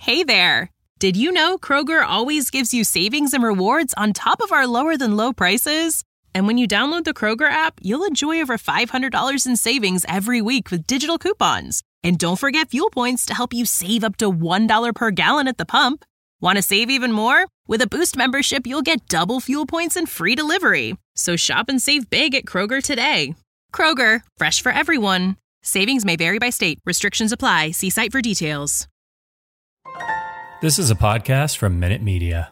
Hey there! Did you know Kroger always gives you savings and rewards on top of our lower-than-low prices? And when you download the Kroger app, you'll enjoy over $500 in savings every week with digital coupons. And don't forget fuel points to help you save up to $1 per gallon at the pump. Want to save even more? With a Boost membership, you'll get double fuel points and free delivery. So shop and save big at Kroger today. Kroger, fresh for everyone. Savings may vary by state. Restrictions apply. See site for details. This is a podcast from Minute Media.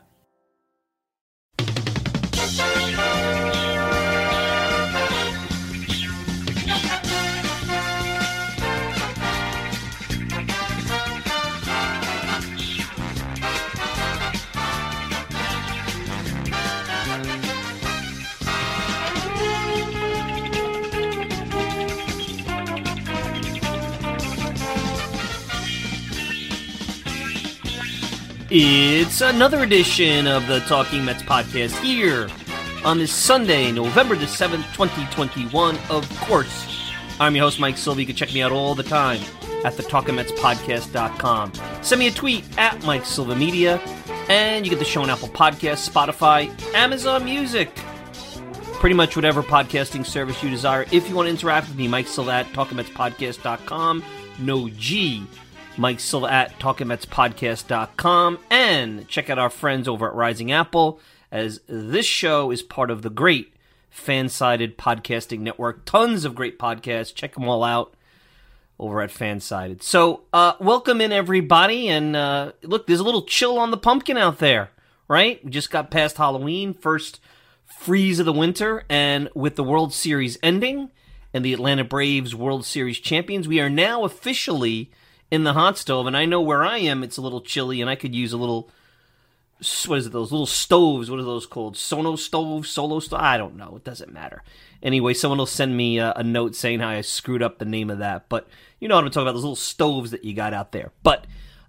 It's another edition of the Talking Mets podcast here on this Sunday, November the 7th, 2021. Of course, I'm your host, Mike Silva. You can check me out all the time at thetalkingmetspodcast.com. Send me a tweet at Mike Silva Media, and you get the show on Apple Podcasts, Spotify, Amazon Music, pretty much whatever podcasting service you desire. If you want to interact with me, Mike Silva at talkingmetspodcast.com. No G. Mike Silva at talkingmetspodcast.com, and check out our friends over at Rising Apple, as this show is part of the great Fansided Podcasting Network. Tons of great podcasts. Check them all out over at Fansided. So, welcome in, everybody, and look, there's a little chill on the pumpkin out there, right? We just got past Halloween, first freeze of the winter, and with the World Series ending and the Atlanta Braves World Series champions, we are now officially in the hot stove, and I know where I am, it's a little chilly, and I could use a little, what is it, those little stoves, what are those called? Sono stove, solo stove? I don't know, it doesn't matter. Anyway, someone will send me a note saying how I screwed up the name of that, but you know what I'm talking about, those little stoves that you got out there. But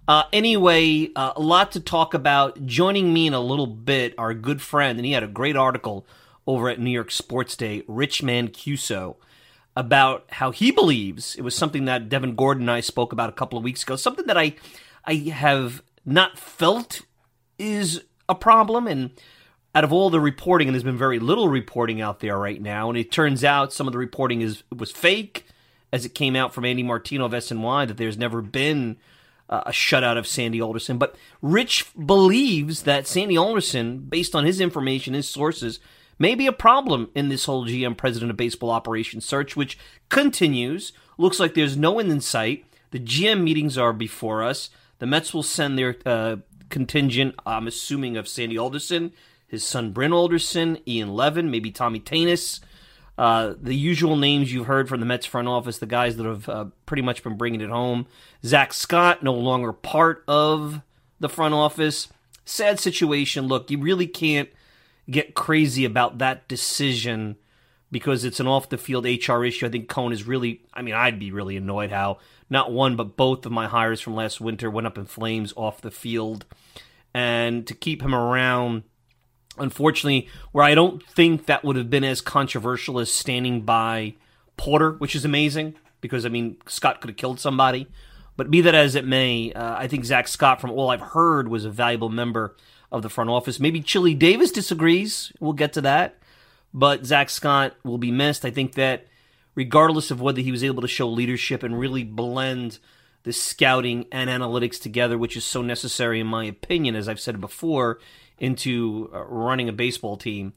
anyway, a lot to talk about. Joining me in a little bit, our good friend, and he had a great article over at New York Sports Day, Rich Mancuso, about how he believes, it was something that Devin Gordon and I spoke about a couple of weeks ago, something that I have not felt is a problem, and out of all the reporting, and there's been very little reporting out there right now, and it turns out some of the reporting was fake, as it came out from Andy Martino of SNY, that there's never been a shutout of Sandy Alderson, but Rich believes that Sandy Alderson, based on his information, his sources, may be a problem in this whole GM President of Baseball operations search, which continues. Looks like there's no end in sight. The GM meetings are before us. The Mets will send their contingent, I'm assuming, of Sandy Alderson, his son Bryn Alderson, Ian Levin, maybe Tommy Tanis. The usual names you've heard from the Mets front office, the guys that have pretty much been bringing it home. Zach Scott, no longer part of the front office. Sad situation. Look, you really can't get crazy about that decision because it's an off-the-field HR issue. I think Cohen is really, I'd be really annoyed how not one but both of my hires from last winter went up in flames off the field. And to keep him around, unfortunately, where I don't think that would have been as controversial as standing by Porter, which is amazing because, Scott could have killed somebody. But be that as it may, I think Zach Scott, from all I've heard, was a valuable member of the front office. Maybe Chili Davis disagrees. We'll get to that. But Zach Scott will be missed. I think that regardless of whether he was able to show leadership and really blend the scouting and analytics together, which is so necessary in my opinion, as I've said before, into running a baseball team,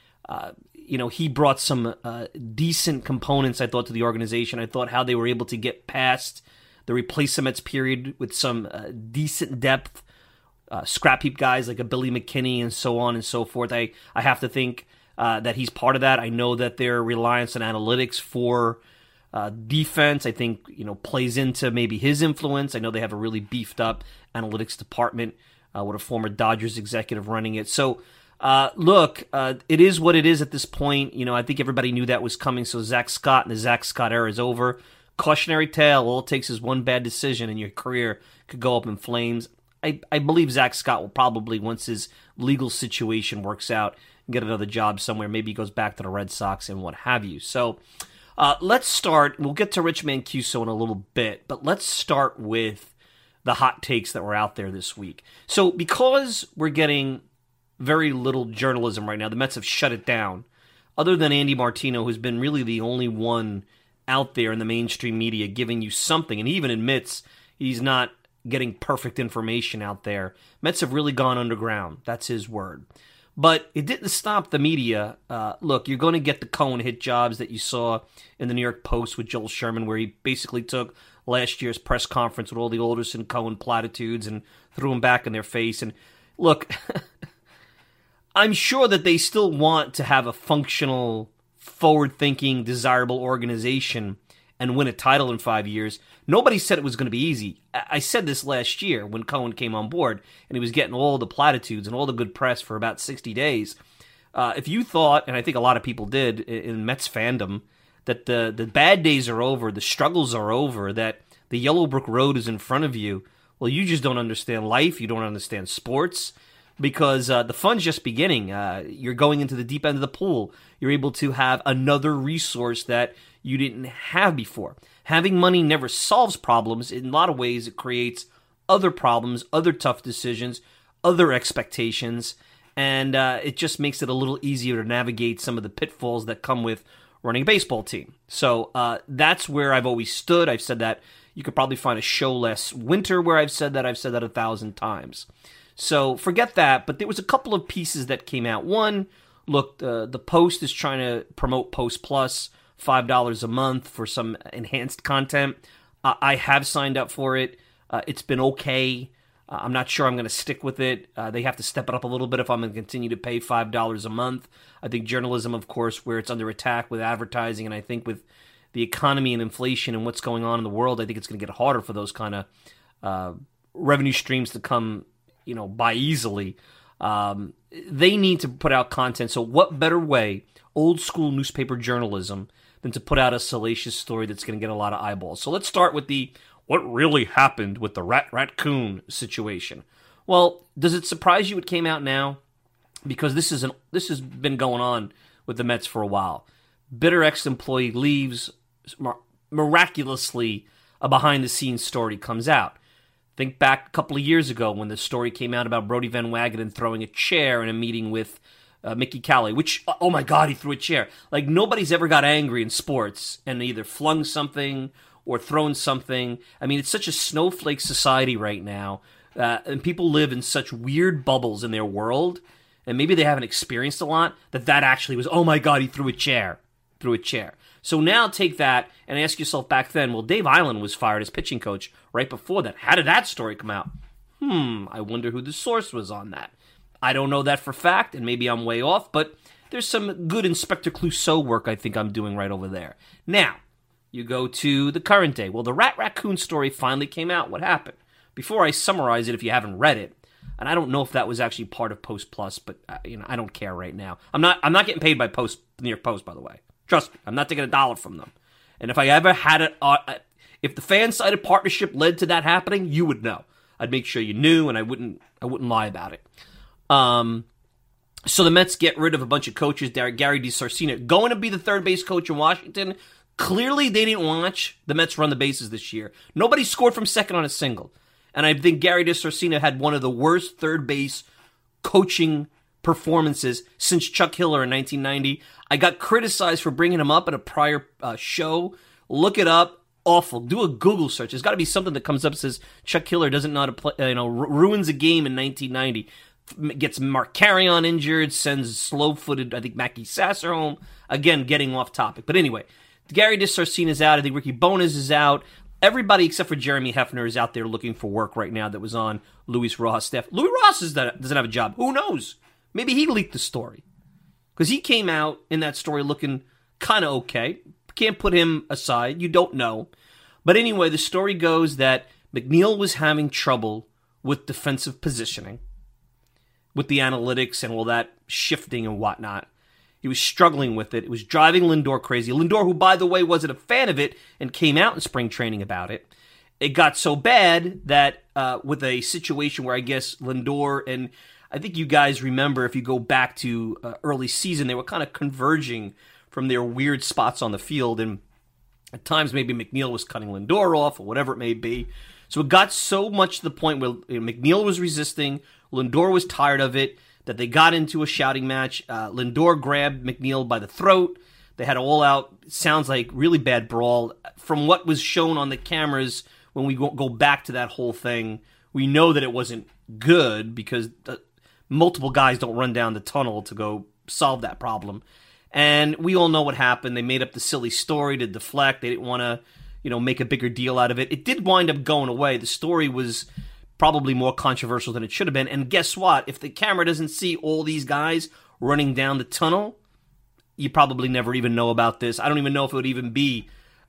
he brought some decent components, I thought, to the organization. I thought how they were able to get past the replacements period with some decent depth, scrap heap guys like a Billy McKinney and so on and so forth. I have to think that he's part of that. I know that their reliance on analytics for defense, I think, plays into maybe his influence. I know they have a really beefed up analytics department with a former Dodgers executive running it. So, look, it is what it is at this point. I think everybody knew that was coming. So Zach Scott and the Zach Scott era is over. Cautionary tale, all it takes is one bad decision and your career could go up in flames. I believe Zach Scott will probably, once his legal situation works out, get another job somewhere. Maybe he goes back to the Red Sox and what have you. So let's start. We'll get to Rich Mancuso in a little bit, but let's start with the hot takes that were out there this week. So because we're getting very little journalism right now, the Mets have shut it down. Other than Andy Martino, who's been really the only one out there in the mainstream media giving you something, and he even admits he's not getting perfect information out there. Mets have really gone underground. That's his word. But it didn't stop the media. Look, you're going to get the Cohen hit jobs that you saw in the New York Post with Joel Sherman, where he basically took last year's press conference with all the Alderson Cohen platitudes and threw them back in their face. And look, I'm sure that they still want to have a functional, forward-thinking, desirable organization and win a title in 5 years. Nobody said it was going to be easy. I said this last year when Cohen came on board, and he was getting all the platitudes and all the good press for about 60 days. If you thought, and I think a lot of people did in Mets fandom, that the bad days are over, the struggles are over, that the Yellow Brick Road is in front of you, well, you just don't understand life, you don't understand sports, because the fun's just beginning. You're going into the deep end of the pool. You're able to have another resource that you didn't have before. Having money never solves problems. In a lot of ways, it creates other problems, other tough decisions, other expectations, and it just makes it a little easier to navigate some of the pitfalls that come with running a baseball team. So that's where I've always stood. I've said that. You could probably find a show last winter where I've said that. I've said that 1,000 times. So forget that, but there was a couple of pieces that came out. One, look, the Post is trying to promote Post Plus, $5 a month for some enhanced content. I have signed up for it. It's been okay. I'm not sure I'm going to stick with it. They have to step it up a little bit if I'm going to continue to pay $5 a month. I think journalism, of course, where it's under attack with advertising, and I think with the economy and inflation and what's going on in the world, I think it's going to get harder for those kind of revenue streams to come, by easily. They need to put out content. So what better way, old school newspaper journalism, than to put out a salacious story that's going to get a lot of eyeballs? So let's start with what really happened with the raccoon situation. Well, does it surprise you it came out now? Because this has been going on with the Mets for a while. Bitter ex-employee leaves. Miraculously, a behind-the-scenes story comes out. Think back a couple of years ago when the story came out about Brodie Van Wagenen throwing a chair in a meeting with Mickey Callaway, which, oh my God, he threw a chair. Like, nobody's ever got angry in sports and either flung something or thrown something. I mean, it's such a snowflake society right now, and people live in such weird bubbles in their world, and maybe they haven't experienced a lot, that actually was, oh my God, he threw a chair. So now take that and ask yourself back then, well, Dave Eiland was fired as pitching coach right before that. How did that story come out? I wonder who the source was on that. I don't know that for fact, and maybe I'm way off, but there's some good Inspector Clouseau work I think I'm doing right over there. Now, you go to the current day. Well, the raccoon story finally came out. What happened? Before I summarize it, if you haven't read it, and I don't know if that was actually part of Post Plus, but I don't care right now. I'm not getting paid by New York Post, by the way. Trust me, I'm not taking $1 from them. And if I ever had it, if the fan-sided partnership led to that happening, you would know. I'd make sure you knew, and I wouldn't lie about it. So the Mets get rid of a bunch of coaches. Gary DiSarcina going to be the third base coach in Washington. Clearly, they didn't watch the Mets run the bases this year. Nobody scored from second on a single. And I think Gary DiSarcina had one of the worst third base coaching performances since Chuck Hiller in 1990. I got criticized for bringing him up in a prior show. Look it up. Awful. Do a Google search. There's got to be something that comes up that says Chuck Hiller doesn't know how to play, ruins a game in 1990. Gets Mark Carrion injured, sends slow-footed, I think, Mackie Sasser home. Again, getting off topic. But anyway, Gary DiSarcina is out. I think Ricky Bones is out. Everybody except for Jeremy Hefner is out there looking for work right now that was on Luis Rojas' staff. Luis Rojas doesn't have a job. Who knows? Maybe he leaked the story. Because he came out in that story looking kind of okay. Can't put him aside. You don't know. But anyway, the story goes that McNeil was having trouble with defensive positioning, with the analytics and all that shifting and whatnot. He was struggling with it. It was driving Lindor crazy. Lindor, who, by the way, wasn't a fan of it and came out in spring training about it. It got so bad that with a situation where I guess Lindor, and I think you guys remember if you go back to early season, they were kind of converging from their weird spots on the field. And at times maybe McNeil was cutting Lindor off or whatever it may be. So it got so much to the point where McNeil was resisting, Lindor was tired of it, that they got into a shouting match. Lindor grabbed McNeil by the throat. They had an all-out, sounds like really bad brawl. From what was shown on the cameras when we go back to that whole thing, we know that it wasn't good because multiple guys don't run down the tunnel to go solve that problem. And we all know what happened. They made up the silly story to deflect. They didn't want to, make a bigger deal out of it. It did wind up going away. The story was probably more controversial than it should have been. And guess what? If the camera doesn't see all these guys running down the tunnel, you probably never even know about this. I don't even know if it would even be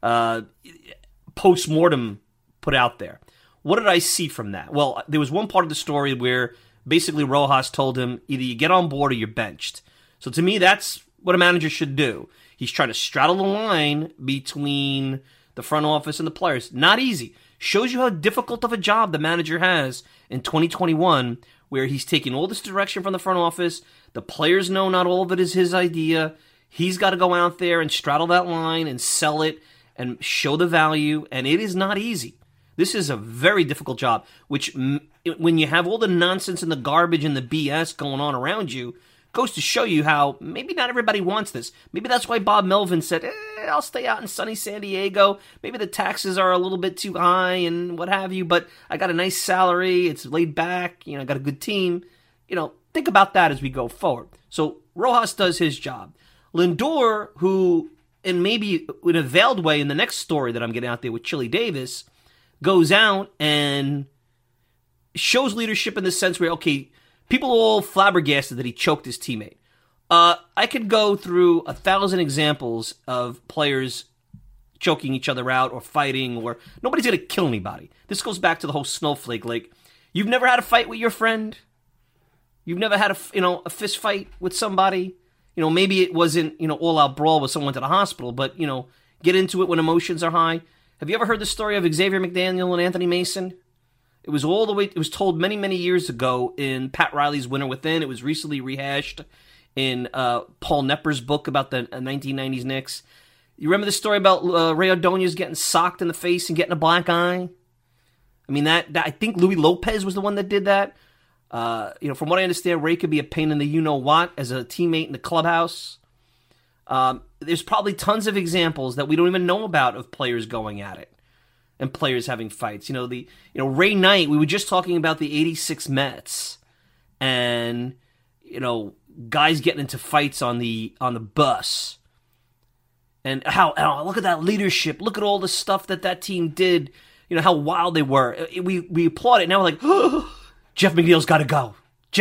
post-mortem put out there. What did I see from that? Well, there was one part of the story where basically Rojas told him either you get on board or you're benched. So to me, that's what a manager should do. He's trying to straddle the line between the front office and the players. Not easy. Shows you how difficult of a job the manager has in 2021, where he's taking all this direction from the front office. The players know not all of it is his idea. He's got to go out there and straddle that line and sell it and show the value, and it is not easy. This is a very difficult job, which when you have all the nonsense and the garbage and the BS going on around you, goes to show you how maybe not everybody wants this. Maybe that's why Bob Melvin said, I'll stay out in sunny San Diego. Maybe the taxes are a little bit too high and what have you, but I got a nice salary. It's laid back. I got a good team. Think about that as we go forward. So Rojas does his job. Lindor, who, and maybe in a veiled way in the next story that I'm getting out there with Chili Davis, goes out and shows leadership in the sense where, okay, people are all flabbergasted that he choked his teammate. I could go through 1,000 examples of players choking each other out or fighting, or nobody's going to kill anybody. This goes back to the whole snowflake. Like, you've never had a fight with your friend? You've never had a fist fight with somebody? Maybe it wasn't, all-out brawl with someone to the hospital, but, get into it when emotions are high. Have you ever heard the story of Xavier McDaniel and Anthony Mason? It was told many, many years ago in Pat Riley's Winter Within. It was recently rehashed in Paul Knepper's book about the 1990s Knicks. You remember the story about Ray Ordonez getting socked in the face and getting a black eye? I mean, that I think Louis Lopez was the one that did that. From what I understand, Ray could be a pain in the you-know-what as a teammate in the clubhouse. There's probably tons of examples that we don't even know about of players going at it and players having fights. Ray Knight, we were just talking about the 86 Mets and, guys getting into fights on the bus. And how look at that leadership. Look at all the stuff that team did. How wild they were. We applaud it. Now we're like, oh, Jeff McNeil's got to go.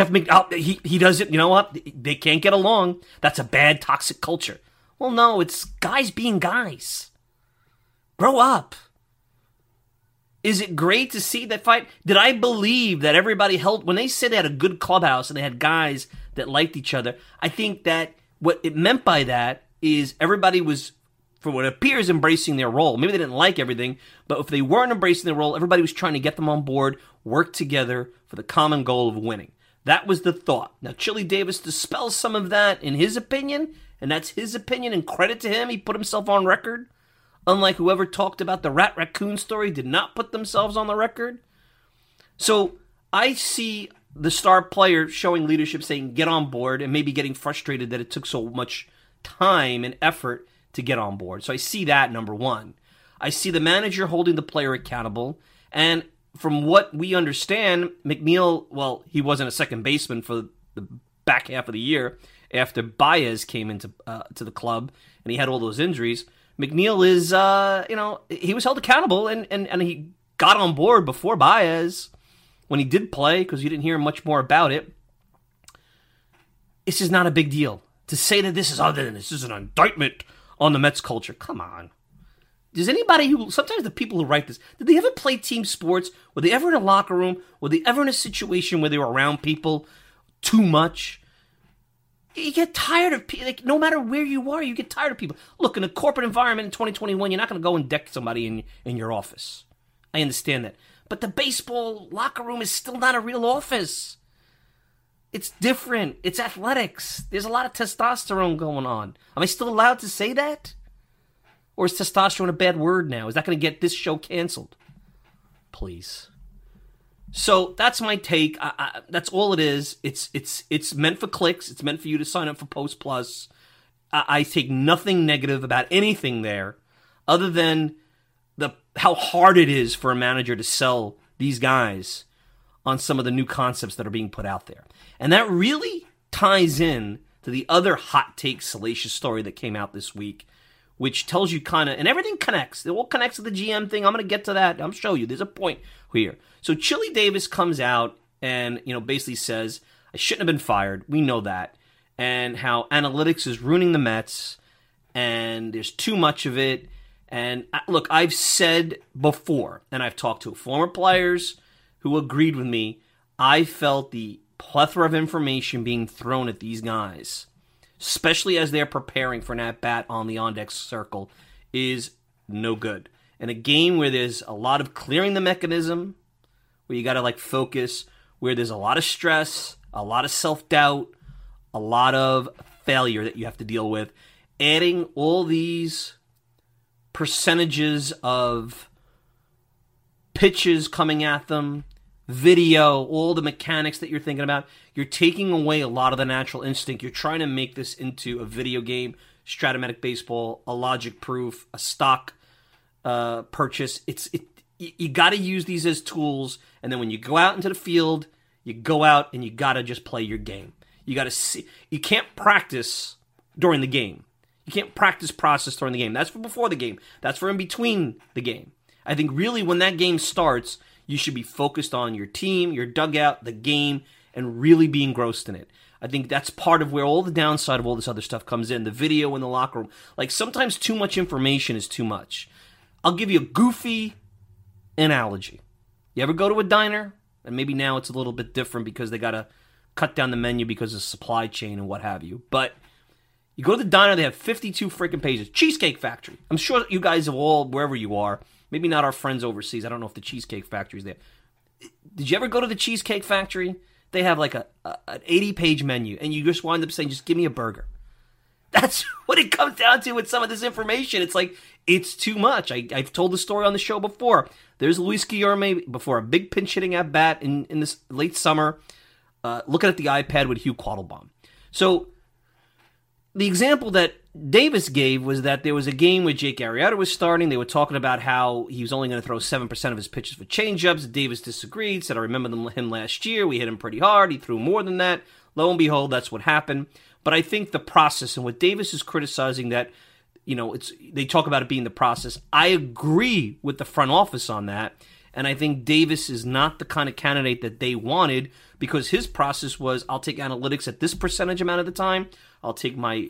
He does it. You know what? They can't get along. That's a bad, toxic culture. Well, no, it's guys being guys. Grow up. Is it great to see that fight? Did I believe that everybody held, when they said they had a good clubhouse and they had guys that liked each other, I think that what it meant by that is everybody was, for what appears, embracing their role. Maybe they didn't like everything, but if they weren't embracing their role, everybody was trying to get them on board, work together for the common goal of winning. That was the thought. Now, Chili Davis dispels some of that in his opinion, and that's his opinion, and credit to him, he put himself on record. Unlike whoever talked about the Rat Raccoon story, did not put themselves on the record. So I see the star player showing leadership, saying get on board, and maybe getting frustrated that it took so much time and effort to get on board. So I see that, number one. I see the manager holding the player accountable, and from what we understand, McNeil, well, he wasn't a second baseman for the back half of the year after Baez came into to the club, and he had all those injuries. McNeil is, he was held accountable, and he got on board before Baez when he did play, because you didn't hear much more about it. This is not a big deal. To say that this is an indictment on the Mets culture, come on. Does anybody sometimes the people who write this, did they ever play team sports? Were they ever in a locker room? Were they ever in a situation where they were around people too much? You get tired of people. Like, no matter where you are, you get tired of people. Look, in a corporate environment in 2021, you're not going to go and deck somebody in your office. I understand that. But the baseball locker room is still not a real office. It's different. It's athletics. There's a lot of testosterone going on. Am I still allowed to say that? Or is testosterone a bad word now? Is that going to get this show canceled? please. So that's my take. That's all it is. It's meant for clicks. It's meant for you to sign up for Post Plus. I take nothing negative about anything there, other than how hard it is for a manager to sell these guys on some of the new concepts that are being put out there. And that really ties in to the other hot take salacious story that came out this week, which tells you kind of, and everything connects. It all connects to the GM thing. I'm going to get to that. I'm show you. There's a point here. So Chili Davis comes out and, basically says, I shouldn't have been fired. We know that. And how analytics is ruining the Mets, and there's too much of it. And look, I've said before, and I've talked to former players who agreed with me, I felt the plethora of information being thrown at these guys, especially as they're preparing for an at-bat on the on-deck circle, is no good. In a game where there's a lot of clearing the mechanism, where you got to focus, where there's a lot of stress, a lot of self-doubt, a lot of failure that you have to deal with, adding all these percentages of pitches coming at them, video, all the mechanics that you're thinking about, you're taking away a lot of the natural instinct. You're trying to make this into a video game, Stratomatic Baseball, a logic proof, a stock purchase. You got to use these as tools, and then when you go out into the field, you go out and you got to just play your game. You got to see. You can't practice during the game. You can't practice process during the game. That's for before the game. That's for in between the game. I think really when that game starts, you should be focused on your team, your dugout, the game, and really be engrossed in it. I think that's part of where all the downside of all this other stuff comes in. The video in the locker room. Sometimes too much information is too much. I'll give you a goofy analogy. You ever go to a diner? And maybe now it's a little bit different because they got to cut down the menu because of supply chain and what have you. But you go to the diner, they have 52 freaking pages. Cheesecake Factory. I'm sure you guys have all, wherever you are, maybe not our friends overseas. I don't know if the Cheesecake Factory is there. Did you ever go to the Cheesecake Factory? They have an 80-page menu, and you just wind up saying, just give me a burger. That's what it comes down to with some of this information. It's it's too much. I've told the story on the show before. There's Luis Guillorme before a big pinch hitting at bat in this late summer, looking at the iPad with Hugh Quattlebaum. So the example that Davis gave was that there was a game where Jake Arrieta was starting. They were talking about how he was only going to throw 7% of his pitches for changeups. Davis disagreed, said, I remember him last year. We hit him pretty hard. He threw more than that. Lo and behold, that's what happened. But I think the process, and what Davis is criticizing that, they talk about it being the process. I agree with the front office on that. And I think Davis is not the kind of candidate that they wanted, because his process was, I'll take analytics at this percentage amount of the time. I'll take my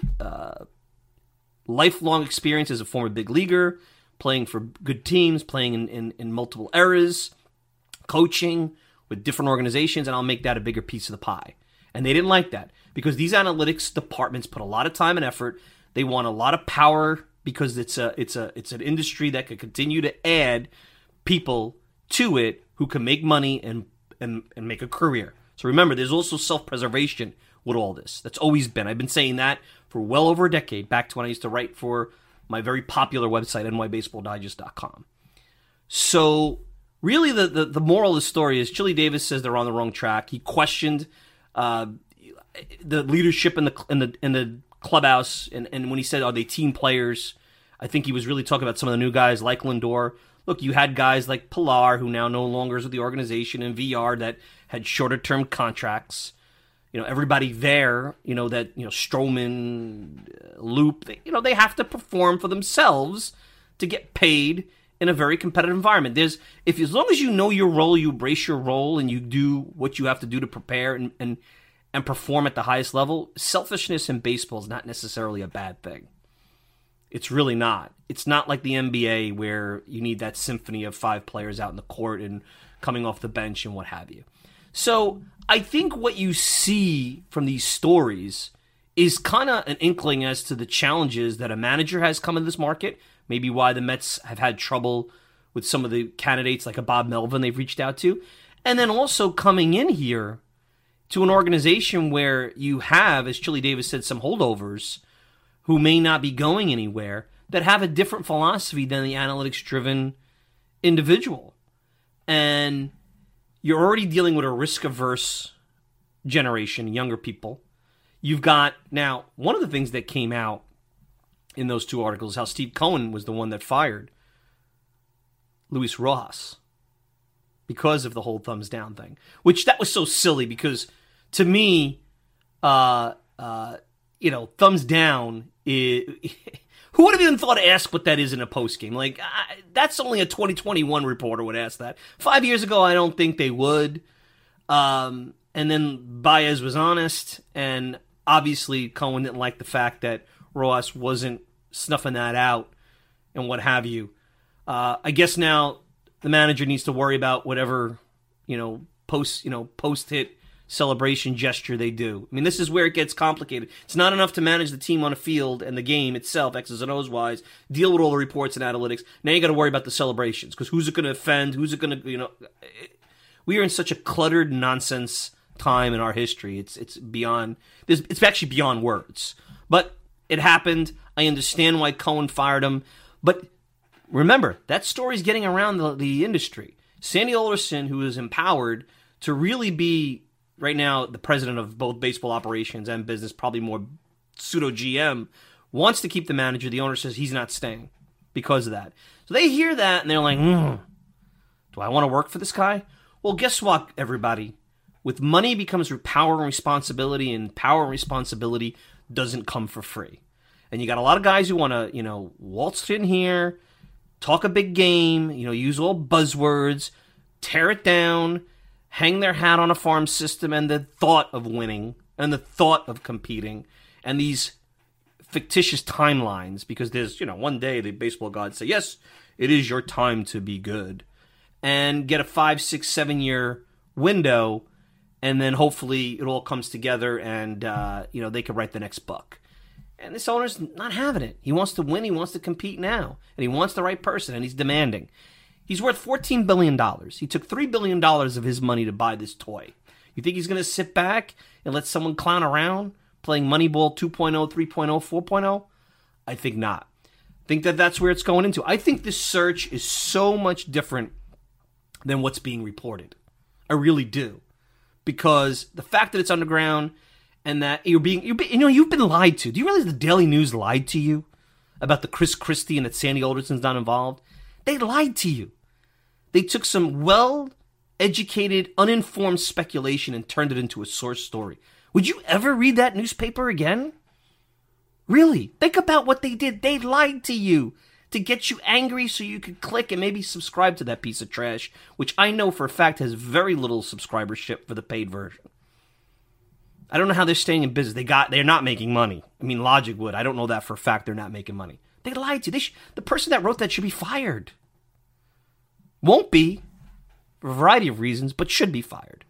lifelong experience as a former big leaguer, playing for good teams, playing in multiple eras, coaching with different organizations, and I'll make that a bigger piece of the pie. And they didn't like that, because these analytics departments put a lot of time and effort. They want a lot of power because it's an industry that could continue to add people to it who can make money and make a career. So remember, there's also self-preservation with all this. That's always been. I've been saying that for well over a decade, back to when I used to write for my very popular website, nybaseballdigest.com. So really the moral of the story is Chili Davis says they're on the wrong track. He questioned the leadership in the clubhouse, and when he said, are they team players, I think he was really talking about some of the new guys like Lindor. Look, you had guys like Pilar, who now no longer is with the organization, and VR that had shorter-term contracts. Everybody there, Stroman, Loop, they have to perform for themselves to get paid in a very competitive environment. As long as you know your role, you embrace your role, and you do what you have to do to prepare and perform at the highest level, selfishness in baseball is not necessarily a bad thing. It's really not. It's not like the NBA where you need that symphony of 5 players out in the court and coming off the bench and what have you. So I think what you see from these stories is kind of an inkling as to the challenges that a manager has come in this market, maybe why the Mets have had trouble with some of the candidates like a Bob Melvin they've reached out to, and then also coming in here to an organization where you have, as Chili Davis said, some holdovers who may not be going anywhere that have a different philosophy than the analytics-driven individual. and you're already dealing with a risk-averse generation, younger people. You've got, now, one of the things that came out in those two articles is how Steve Cohen was the one that fired Luis Rojas because of the whole thumbs down thing, which that was so silly because to me, thumbs down, who would have even thought to ask what that is in a postgame? Like, that's only a 2021 reporter would ask that. 5 years ago, I don't think they would. And then Baez was honest, and obviously Cohen didn't like the fact that Rojas wasn't snuffing that out and what have you. I guess now the manager needs to worry about whatever, post-hit celebration gesture they do. I mean, this is where it gets complicated. It's not enough to manage the team on a field and the game itself, X's and O's wise, deal with all the reports and analytics. Now you got to worry about the celebrations, because who's it going to offend? Who's it going to, we are in such a cluttered nonsense time in our history. It's beyond, it's actually beyond words. But it happened. I understand why Cohen fired him. But remember, that story's getting around the industry. Sandy Alderson, who is empowered to really be, right now, the president of both baseball operations and business, probably more pseudo-GM, wants to keep the manager. The owner says he's not staying because of that. So they hear that, and they're like, do I want to work for this guy? Well, guess what, everybody? With money becomes power and responsibility, and power and responsibility doesn't come for free. And you got a lot of guys who want to, waltz in here, talk a big game, use all buzzwords, tear it down, hang their hat on a farm system and the thought of winning and the thought of competing and these fictitious timelines, because there's, one day the baseball gods say, yes, it is your time to be good, and get a 5, 6, 7 year window, and then hopefully it all comes together and, they can write the next book. And this owner's not having it. He wants to win. He wants to compete now. And he wants the right person, and he's demanding. He's worth $14 billion. He took $3 billion of his money to buy this toy. You think he's going to sit back and let someone clown around playing Moneyball 2.0, 3.0, 4.0? I think not. I think that's where it's going into. I think this search is so much different than what's being reported. I really do. Because the fact that it's underground and that you've been lied to. Do you realize the Daily News lied to you about the Chris Christie and that Sandy Alderson's not involved? They lied to you. They took some well-educated, uninformed speculation and turned it into a source story. Would you ever read that newspaper again? Really? Think about what they did. They lied to you to get you angry so you could click and maybe subscribe to that piece of trash, which I know for a fact has very little subscribership for the paid version. I don't know how they're staying in business. They're not making money. I mean, Logic would. I don't know that for a fact they're not making money. They lied to you. The person that wrote that should be fired. Won't be, for a variety of reasons, but should be fired.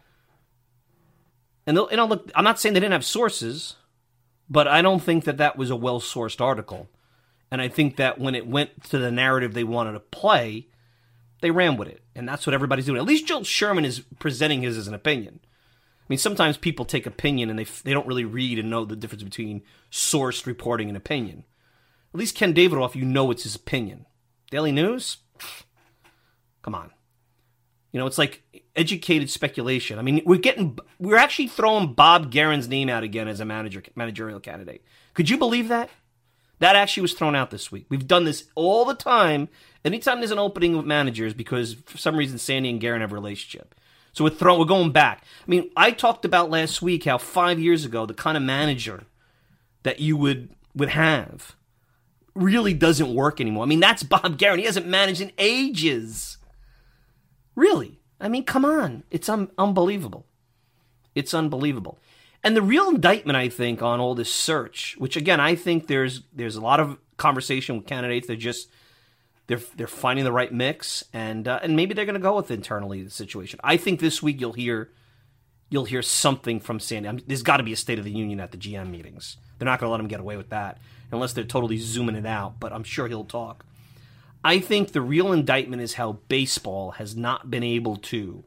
And look, I'm not saying they didn't have sources, but I don't think that was a well-sourced article. And I think that when it went to the narrative they wanted to play, they ran with it. And that's what everybody's doing. At least Joel Sherman is presenting his as an opinion. I mean, sometimes people take opinion and they don't really read and know the difference between sourced reporting and opinion. At least Ken Davidoff, it's his opinion. Daily News? Come on. It's like educated speculation. I mean, we're actually throwing Bob Guerin's name out again as a managerial candidate. Could you believe that? That actually was thrown out this week. We've done this all the time. Anytime there's an opening with managers, because for some reason Sandy and Guerin have a relationship. So we're going back. I mean, I talked about last week how 5 years ago, the kind of manager that you would have really doesn't work anymore. I mean, that's Bob Guerin. He hasn't managed in ages. Really. I mean, come on. It's unbelievable. It's unbelievable. And the real indictment, I think, on all this search, which, again, I think there's a lot of conversation with candidates. They're finding the right mix, and maybe they're going to go with internally the situation. I think this week you'll hear something from Sandy. There's got to be a State of the Union at the GM meetings. They're not going to let him get away with that unless they're totally zooming it out, but I'm sure he'll talk. I think the real indictment is how baseball has not been able to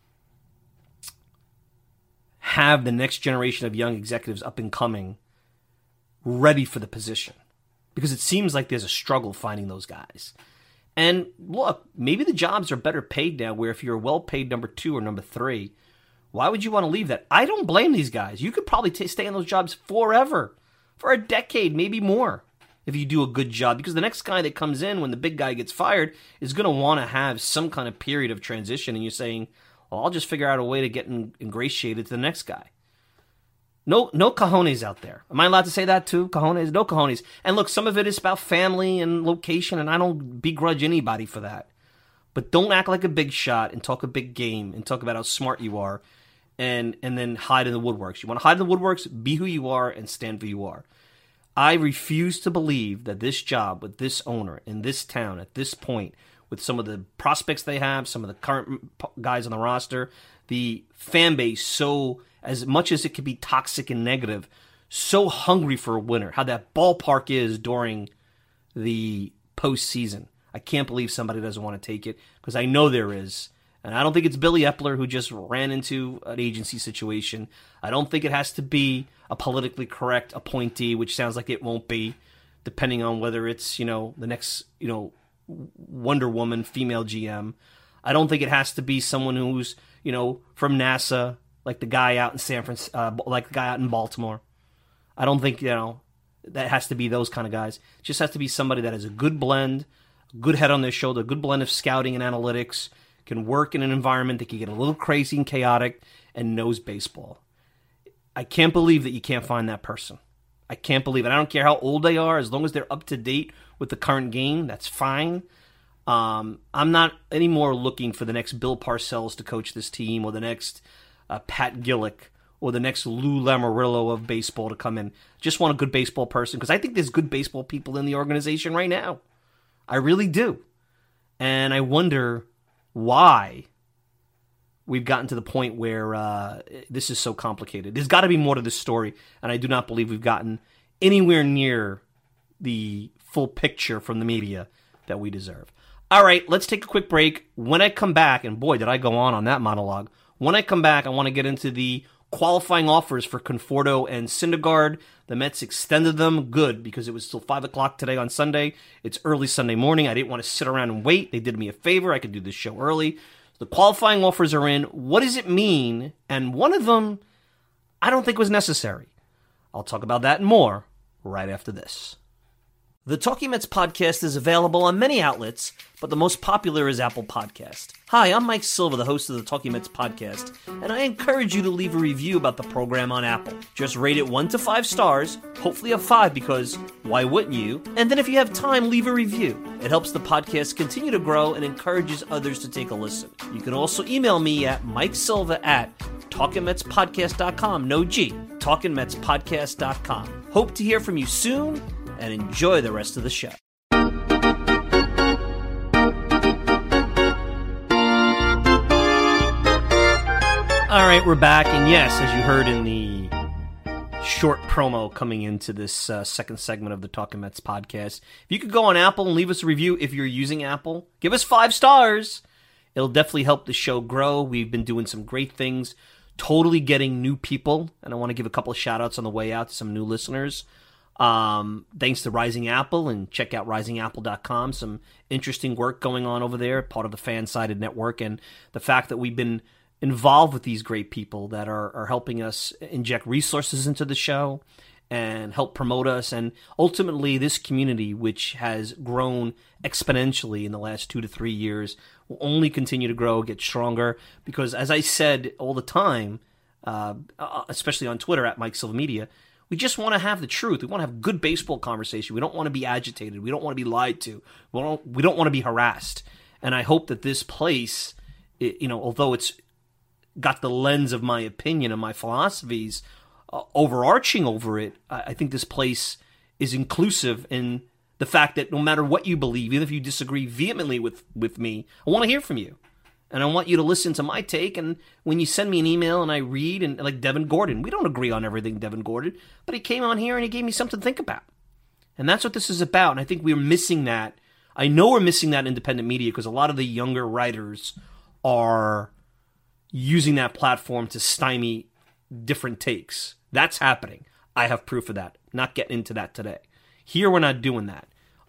have the next generation of young executives up and coming ready for the position. Because it seems like there's a struggle finding those guys. And look, maybe the jobs are better paid now, where if you're a well-paid number 2 or number 3, why would you want to leave that? I don't blame these guys. You could probably stay in those jobs forever, for a decade, maybe more, if you do a good job. Because the next guy that comes in when the big guy gets fired is going to want to have some kind of period of transition. And you're saying, well, I'll just figure out a way to get ingratiated to the next guy. No cojones out there. Am I allowed to say that too? Cojones? No cojones. And look, some of it is about family and location, and I don't begrudge anybody for that. But don't act like a big shot and talk a big game and talk about how smart you are and then hide in the woodworks. You want to hide in the woodworks, be who you are and stand for who you are. I refuse to believe that this job with this owner in this town at this point, with some of the prospects they have, some of the current guys on the roster, the fan base, so as much as it could be toxic and negative, so hungry for a winner, how that ballpark is during the postseason. I can't believe somebody doesn't want to take it, because I know there is. And I don't think it's Billy Epler who just ran into an agency situation. I don't think it has to be a politically correct appointee, which sounds like it won't be, depending on whether it's, the next, Wonder Woman female GM. I don't think it has to be someone who's, from NASA, like the guy out in like the guy out in Baltimore. I don't think, that has to be those kind of guys. It just has to be somebody that has a good blend, a good head on their shoulder, a good blend of scouting and analytics, can work in an environment that can get a little crazy and chaotic, and knows baseball. I can't believe that you can't find that person. I can't believe it. I don't care how old they are, as long as they're up to date with the current game, that's fine. I'm not anymore looking for the next Bill Parcells to coach this team, or the next Pat Gillick, or the next Lou Lamoriello of baseball to come in. Just want a good baseball person, because I think there's good baseball people in the organization right now. I really do. And I wonder why we've gotten to the point where this is so complicated. There's got to be more to this story, and I do not believe we've gotten anywhere near the full picture from the media that we deserve. All right, let's take a quick break. When I come back, and boy, did I go on that monologue. When I come back, I want to get into the qualifying offers for Conforto and Syndergaard. The Mets extended them. Good, because it was still 5 o'clock today on Sunday. It's early Sunday morning. I didn't want to sit around and wait. They did me a favor. I could do this show early. The qualifying offers are in. What does it mean? And one of them, I don't think was necessary. I'll talk about that and more right after this. The Talking Mets podcast is available on many outlets, but the most popular is Apple Podcast. Hi, I'm Mike Silva, the host of the Talking Mets podcast, and I encourage you to leave a review about the program on Apple. Just rate it 1 to 5 stars, hopefully a 5, because why wouldn't you? And then if you have time, leave a review. It helps the podcast continue to grow and encourages others to take a listen. You can also email me at MikeSilva@TalkingMetsPodcast.com. No G, TalkingMetsPodcast.com. Hope to hear from you soon, and enjoy the rest of the show. All right, we're back, and yes, as you heard in the short promo coming into this second segment of the Talking Mets podcast, if you could go on Apple and leave us a review if you're using Apple, give us 5 stars. It'll definitely help the show grow. We've been doing some great things, totally getting new people, and I want to give a couple of shout-outs on the way out to some new listeners. Thanks to Rising Apple, and check out risingapple.com. Some interesting work going on over there, part of the Fan-Sided Network, and the fact that we've been involved with these great people that are helping us inject resources into the show and help promote us, and ultimately this community, which has grown exponentially in the last 2 to 3 years, will only continue to grow, get stronger, because as I said all the time, especially on Twitter at Mike Silva Media, we just want to have the truth. We want to have good baseball conversation. We don't want to be agitated. We don't want to be lied to. We don't want to be harassed. And I hope that this place, although it's got the lens of my opinion and my philosophies overarching over it, I think this place is inclusive in the fact that no matter what you believe, even if you disagree vehemently with me, I want to hear from you. And I want you to listen to my take, and when you send me an email and I read, and like Devin Gordon, we don't agree on everything, Devin Gordon, but he came on here and he gave me something to think about. And that's what this is about, and I think we're missing that. I know we're missing that in independent media, because a lot of the younger writers are using that platform to stymie different takes. That's happening. I have proof of that. Not getting into that today. Here we're not doing that.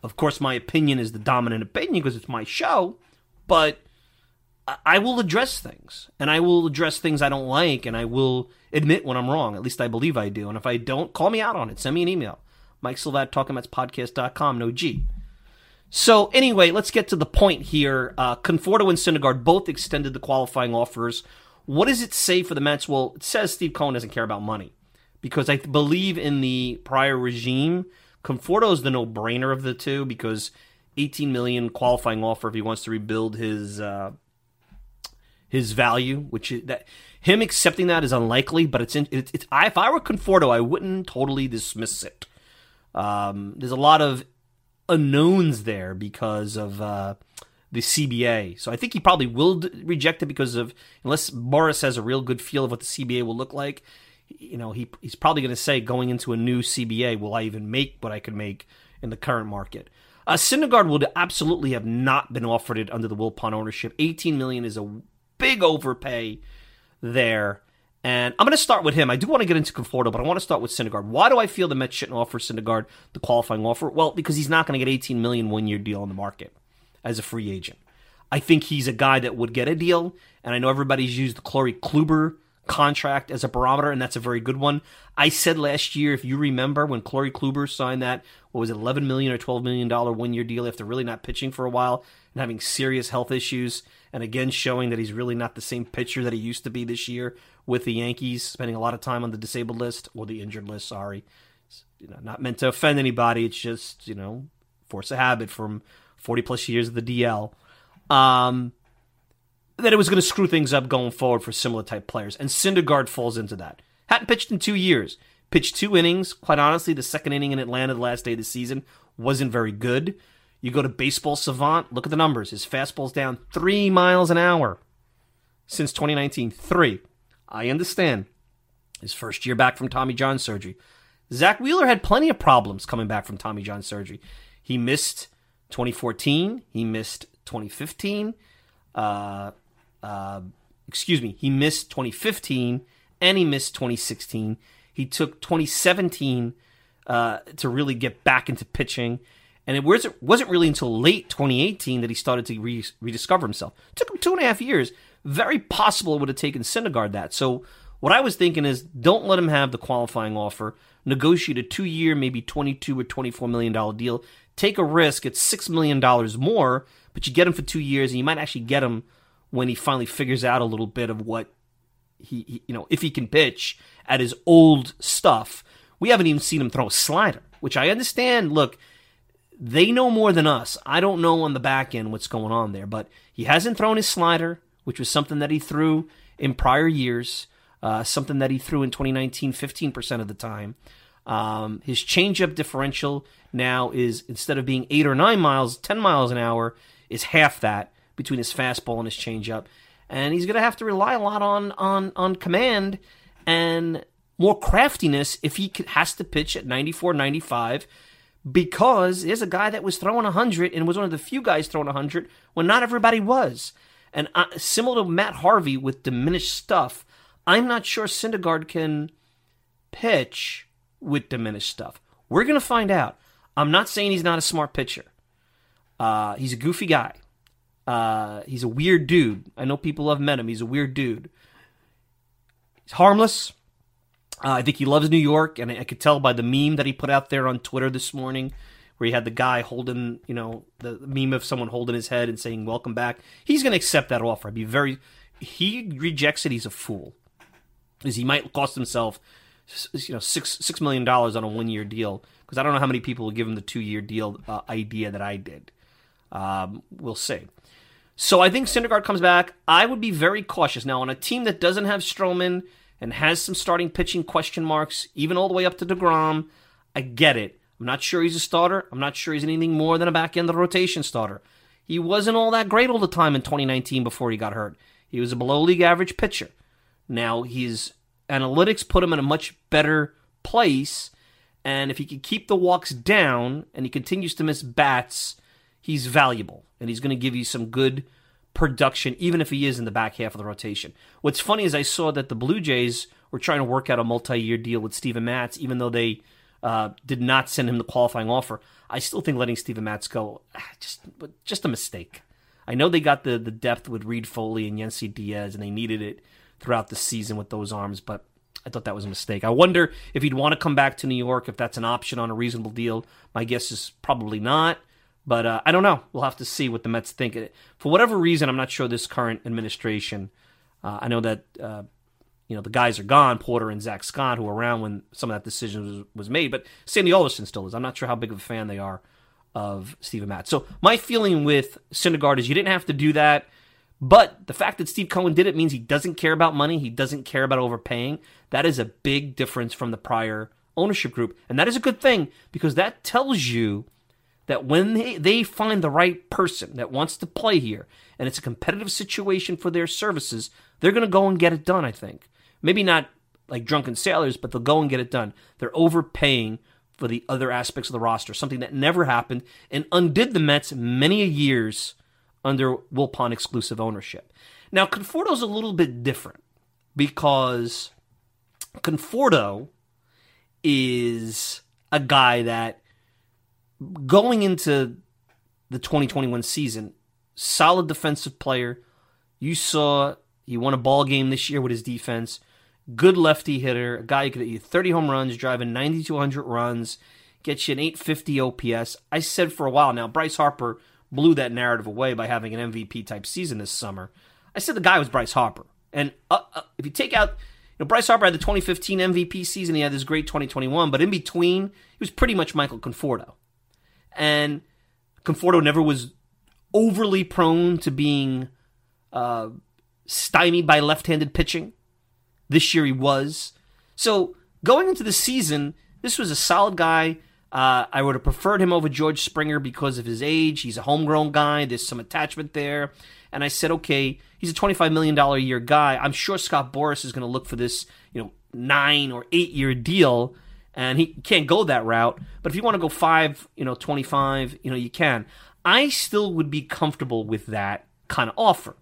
Of course, my opinion is the dominant opinion because it's my show, but I will address things, and I will address things I don't like, and I will admit when I'm wrong. At least I believe I do. And if I don't, call me out on it. Send me an email. Mike Silva at TalkingMetsPodcast.com, no G. So anyway, let's get to the point here. Conforto and Syndergaard both extended the qualifying offers. What does it say for the Mets? Well, it says Steve Cohen doesn't care about money because I believe in the prior regime, Conforto is the no-brainer of the two because $18 million qualifying offer if he wants to rebuild his value, which is that him accepting that is unlikely. But it's if I were Conforto, I wouldn't totally dismiss it. There's a lot of unknowns there because of the CBA. So I think he probably will reject it because of, unless Boris has a real good feel of what the CBA will look like, he's probably going to say going into a new CBA, will I even make what I could make in the current market? Syndergaard would absolutely have not been offered it under the Wilpon ownership. $18 million is a big overpay there. And I'm going to start with him. I do want to get into Conforto, but I want to start with Syndergaard. Why do I feel the Mets shouldn't offer Syndergaard the qualifying offer? Well, because he's not going to get $18 million one-year deal on the market as a free agent. I think he's a guy that would get a deal, and I know everybody's used the Corey Kluber contract as a barometer, and that's a very good one. I said last year, if you remember, when Corey Kluber signed that, what was it, $11 million or $12 million one-year deal after really not pitching for a while and having serious health issues, and again showing that he's really not the same pitcher that he used to be this year with the Yankees, spending a lot of time on the disabled list, or the injured list, sorry. It's, not meant to offend anybody, it's just, force of habit from 40-plus years of the DL. That it was going to screw things up going forward for similar type players, and Syndergaard falls into that. Hadn't pitched in 2 years. Pitched 2 innings. Quite honestly, the second inning in Atlanta the last day of the season wasn't very good. You go to Baseball Savant, look at the numbers. His fastball's down 3 miles an hour since 2019. 3. I understand. His first year back from Tommy John surgery. Zach Wheeler had plenty of problems coming back from Tommy John surgery. He missed 2014. He missed 2015. He missed 2015 and he missed 2016. He took 2017 to really get back into pitching. And it wasn't really until late 2018 that he started to rediscover himself. It took him 2.5 years. Very possible it would have taken Syndergaard that. So what I was thinking is don't let him have the qualifying offer. Negotiate a 2-year, maybe $22 or $24 million deal. Take a risk. It's $6 million more, but you get him for 2 years, and you might actually get him when he finally figures out a little bit of what he if he can pitch at his old stuff. We haven't even seen him throw a slider, which I understand. Look, they know more than us. I don't know on the back end what's going on there, but he hasn't thrown his slider, which was something that he threw in prior years, something that he threw in 2019 15% of the time. His changeup differential now is, instead of being 8 or 9 miles, 10 miles an hour, is half that between his fastball and his changeup. And he's going to have to rely a lot on command and more craftiness if he has to pitch at 94, 95, because there's a guy that was throwing 100 and was one of the few guys throwing 100 when not everybody was. And similar to Matt Harvey with diminished stuff, I'm not sure Syndergaard can pitch with diminished stuff. We're going to find out. I'm not saying he's not a smart pitcher. He's a goofy guy. He's a weird dude. I know people have met him. He's a weird dude. He's harmless. I think he loves New York, and I could tell by the meme that he put out there on Twitter this morning, where he had the guy holding, the meme of someone holding his head and saying, "Welcome back." He's going to accept that offer. He rejects it, he's a fool. Because he might cost himself, $6 million on a 1-year deal. Because I don't know how many people will give him the 2-year deal idea that I did. We'll see. So I think Syndergaard comes back. I would be very cautious. Now, on a team that doesn't have Stroman and has some starting pitching question marks, even all the way up to DeGrom, I get it. I'm not sure he's a starter. I'm not sure he's anything more than a back-end of the rotation starter. He wasn't all that great all the time in 2019 before he got hurt. He was a below-league average pitcher. Now, his analytics put him in a much better place, and if he can keep the walks down and he continues to miss bats, he's valuable, and he's going to give you some good production, even if he is in the back half of the rotation. What's funny is I saw that the Blue Jays were trying to work out a multi-year deal with Steven Matz, even though they did not send him the qualifying offer. I still think letting Steven Matz go, just a mistake. I know they got the depth with Reed Foley and Yency Diaz, and they needed it throughout the season with those arms, but I thought that was a mistake. I wonder if he'd want to come back to New York, if that's an option on a reasonable deal. My guess is probably not, but I don't know. We'll have to see what the Mets think. For whatever reason, I'm not sure this current administration, I know that the guys are gone, Porter and Zach Scott, who were around when some of that decision was made, but Sandy Alderson still is. I'm not sure how big of a fan they are of Steven Matz. So my feeling with Syndergaard is you didn't have to do that, but the fact that Steve Cohen did it means he doesn't care about money, he doesn't care about overpaying. That is a big difference from the prior ownership group, and that is a good thing because that tells you that when they find the right person that wants to play here, and it's a competitive situation for their services, they're going to go and get it done, I think. Maybe not like drunken sailors, but they'll go and get it done. They're overpaying for the other aspects of the roster, something that never happened and undid the Mets many years under Wilpon exclusive ownership. Now, Conforto's a little bit different because Conforto is a guy that going into the 2021 season, solid defensive player. You saw he won a ball game this year with his defense. Good lefty hitter, a guy who could hit you 30 home runs, driving 9,200 runs, get you an 850 OPS. I said for a while now, Bryce Harper blew that narrative away by having an MVP-type season this summer. I said the guy was Bryce Harper. And if you take out, Bryce Harper had the 2015 MVP season, he had this great 2021, but in between, he was pretty much Michael Conforto. And Conforto never was overly prone to being stymied by left-handed pitching. This year he was. So going into the season, this was a solid guy. I would have preferred him over George Springer because of his age. He's a homegrown guy. There's some attachment there. And I said, okay, he's a $25 million a year guy. I'm sure Scott Boras is going to look for this 9 or 8 year deal. And he can't go that route. But if you want to go 5, 25, you can. I still would be comfortable with that kind of offer.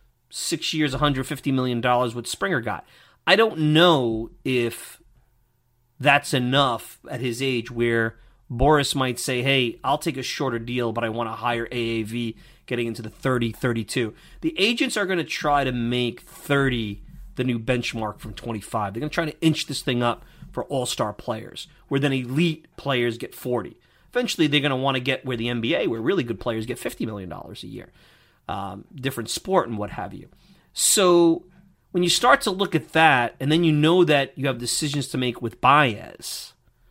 6 years, $150 million, what Springer got. I don't know if that's enough at his age where Boras might say, hey, I'll take a shorter deal, but I want a higher AAV getting into the 30, 32. The agents are going to try to make 30 the new benchmark from 25. They're going to try to inch this thing up for all-star players, where then elite players get 40. Eventually, they're going to want to get where the NBA, where really good players get $50 million a year. Different sport and what have you. So when you start to look at that, and then you know that you have decisions to make with Baez,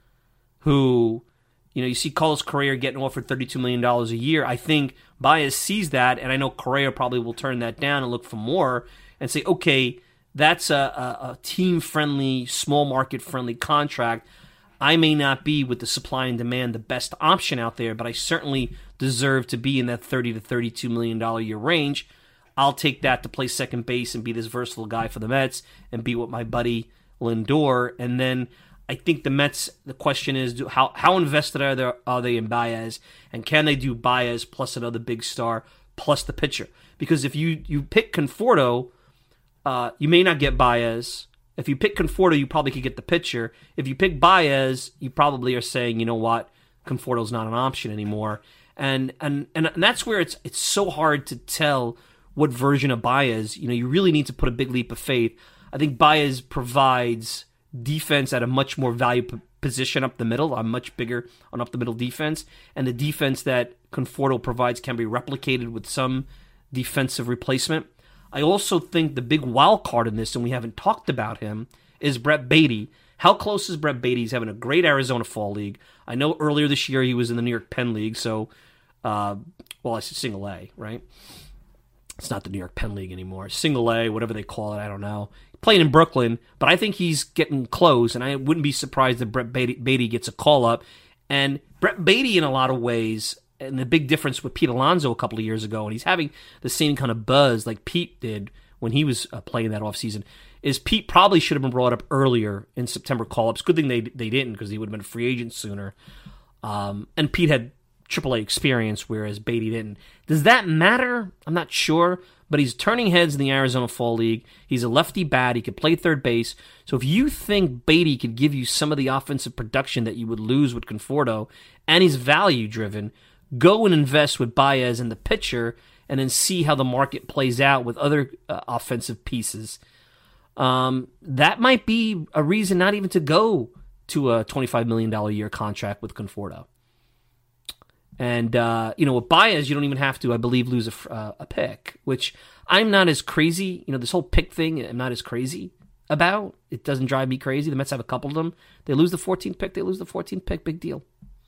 who, you see Carlos Correa getting offered $32 million a year. I think Baez sees that, and I know Correa probably will turn that down and look for more and say, okay, that's a team-friendly, small market-friendly contract. I may not be, with the supply and demand, the best option out there, but I certainly deserve to be in that $30 to $32 million a year range. I'll take that to play second base and be this versatile guy for the Mets and be with my buddy Lindor. And then I think the Mets, the question is, how invested are they in Baez? And can they do Baez plus another big star plus the pitcher? Because if you pick Conforto, you may not get Baez. If you pick Conforto, you probably could get the pitcher. If you pick Baez, you probably are saying, you know what, Conforto's not an option anymore. And that's where it's so hard to tell what version of Baez. You really need to put a big leap of faith. I think Baez provides defense at a much more valuable position up the middle. I'm much bigger on up the middle defense. And the defense that Conforto provides can be replicated with some defensive replacement. I also think the big wild card in this, and we haven't talked about him, is Brett Baty. How close is Brett Baty? He's having a great Arizona Fall League. I know earlier this year he was in the New York Penn League, so, I said single A, right? It's not the New York Penn League anymore. Single A, whatever they call it, I don't know. Playing in Brooklyn, but I think he's getting close, and I wouldn't be surprised if Brett Baty gets a call-up. And Brett Baty, in a lot of ways, and the big difference with Pete Alonso a couple of years ago, and he's having the same kind of buzz like Pete did when he was playing that offseason, is Pete probably should have been brought up earlier in September call-ups. Good thing they didn't, because he would have been a free agent sooner. And Pete had AAA experience, whereas Baty didn't. Does that matter? I'm not sure. but he's turning heads in the Arizona Fall League. He's a lefty bat. He could play third base. So if you think Beatty could give you some of the offensive production that you would lose with Conforto, and he's value-driven, go and invest with Baez in the pitcher and then see how the market plays out with other offensive pieces. That might be a reason not even to go to a $25 million a year contract with Conforto. And, with Baez, you don't even have to, I believe, lose a pick, which I'm not as crazy. This whole pick thing, I'm not as crazy about. It doesn't drive me crazy. The Mets have a couple of them. They lose the 14th pick, they lose the 14th pick. Big deal.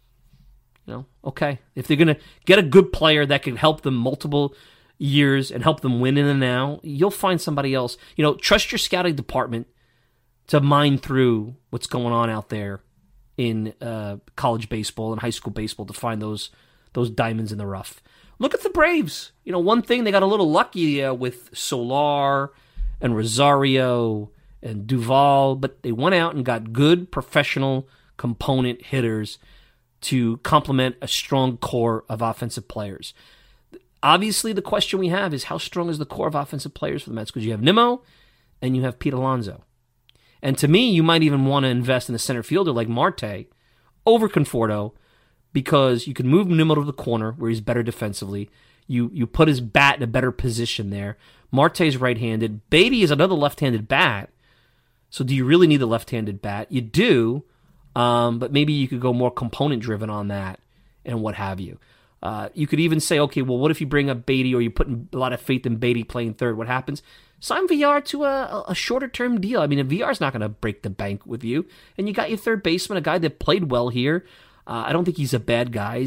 Okay. If they're going to get a good player that can help them multiple years and help them win in and now, you'll find somebody else. Trust your scouting department to mine through what's going on out there in college baseball and high school baseball to find those diamonds in the rough. Look at the Braves. One thing, they got a little lucky with Solar and Rosario and Duvall, but they went out and got good professional component hitters to complement a strong core of offensive players. Obviously, the question we have is how strong is the core of offensive players for the Mets? Because you have Nimmo and you have Pete Alonso. And to me, you might even want to invest in a center fielder like Marte over Conforto because you can move Nimmo to the corner where he's better defensively. You put his bat in a better position there. Marte's right-handed. Beatty is another left-handed bat. So do you really need the left-handed bat? You do, but maybe you could go more component-driven on that and what have you. You could even say, okay, well, what if you bring up Beatty or you put a lot of faith in Beatty playing third? What happens? Sign VR to a shorter-term deal. I mean, VR's not going to break the bank with you. And you got your third baseman, a guy that played well here. I don't think he's a bad guy.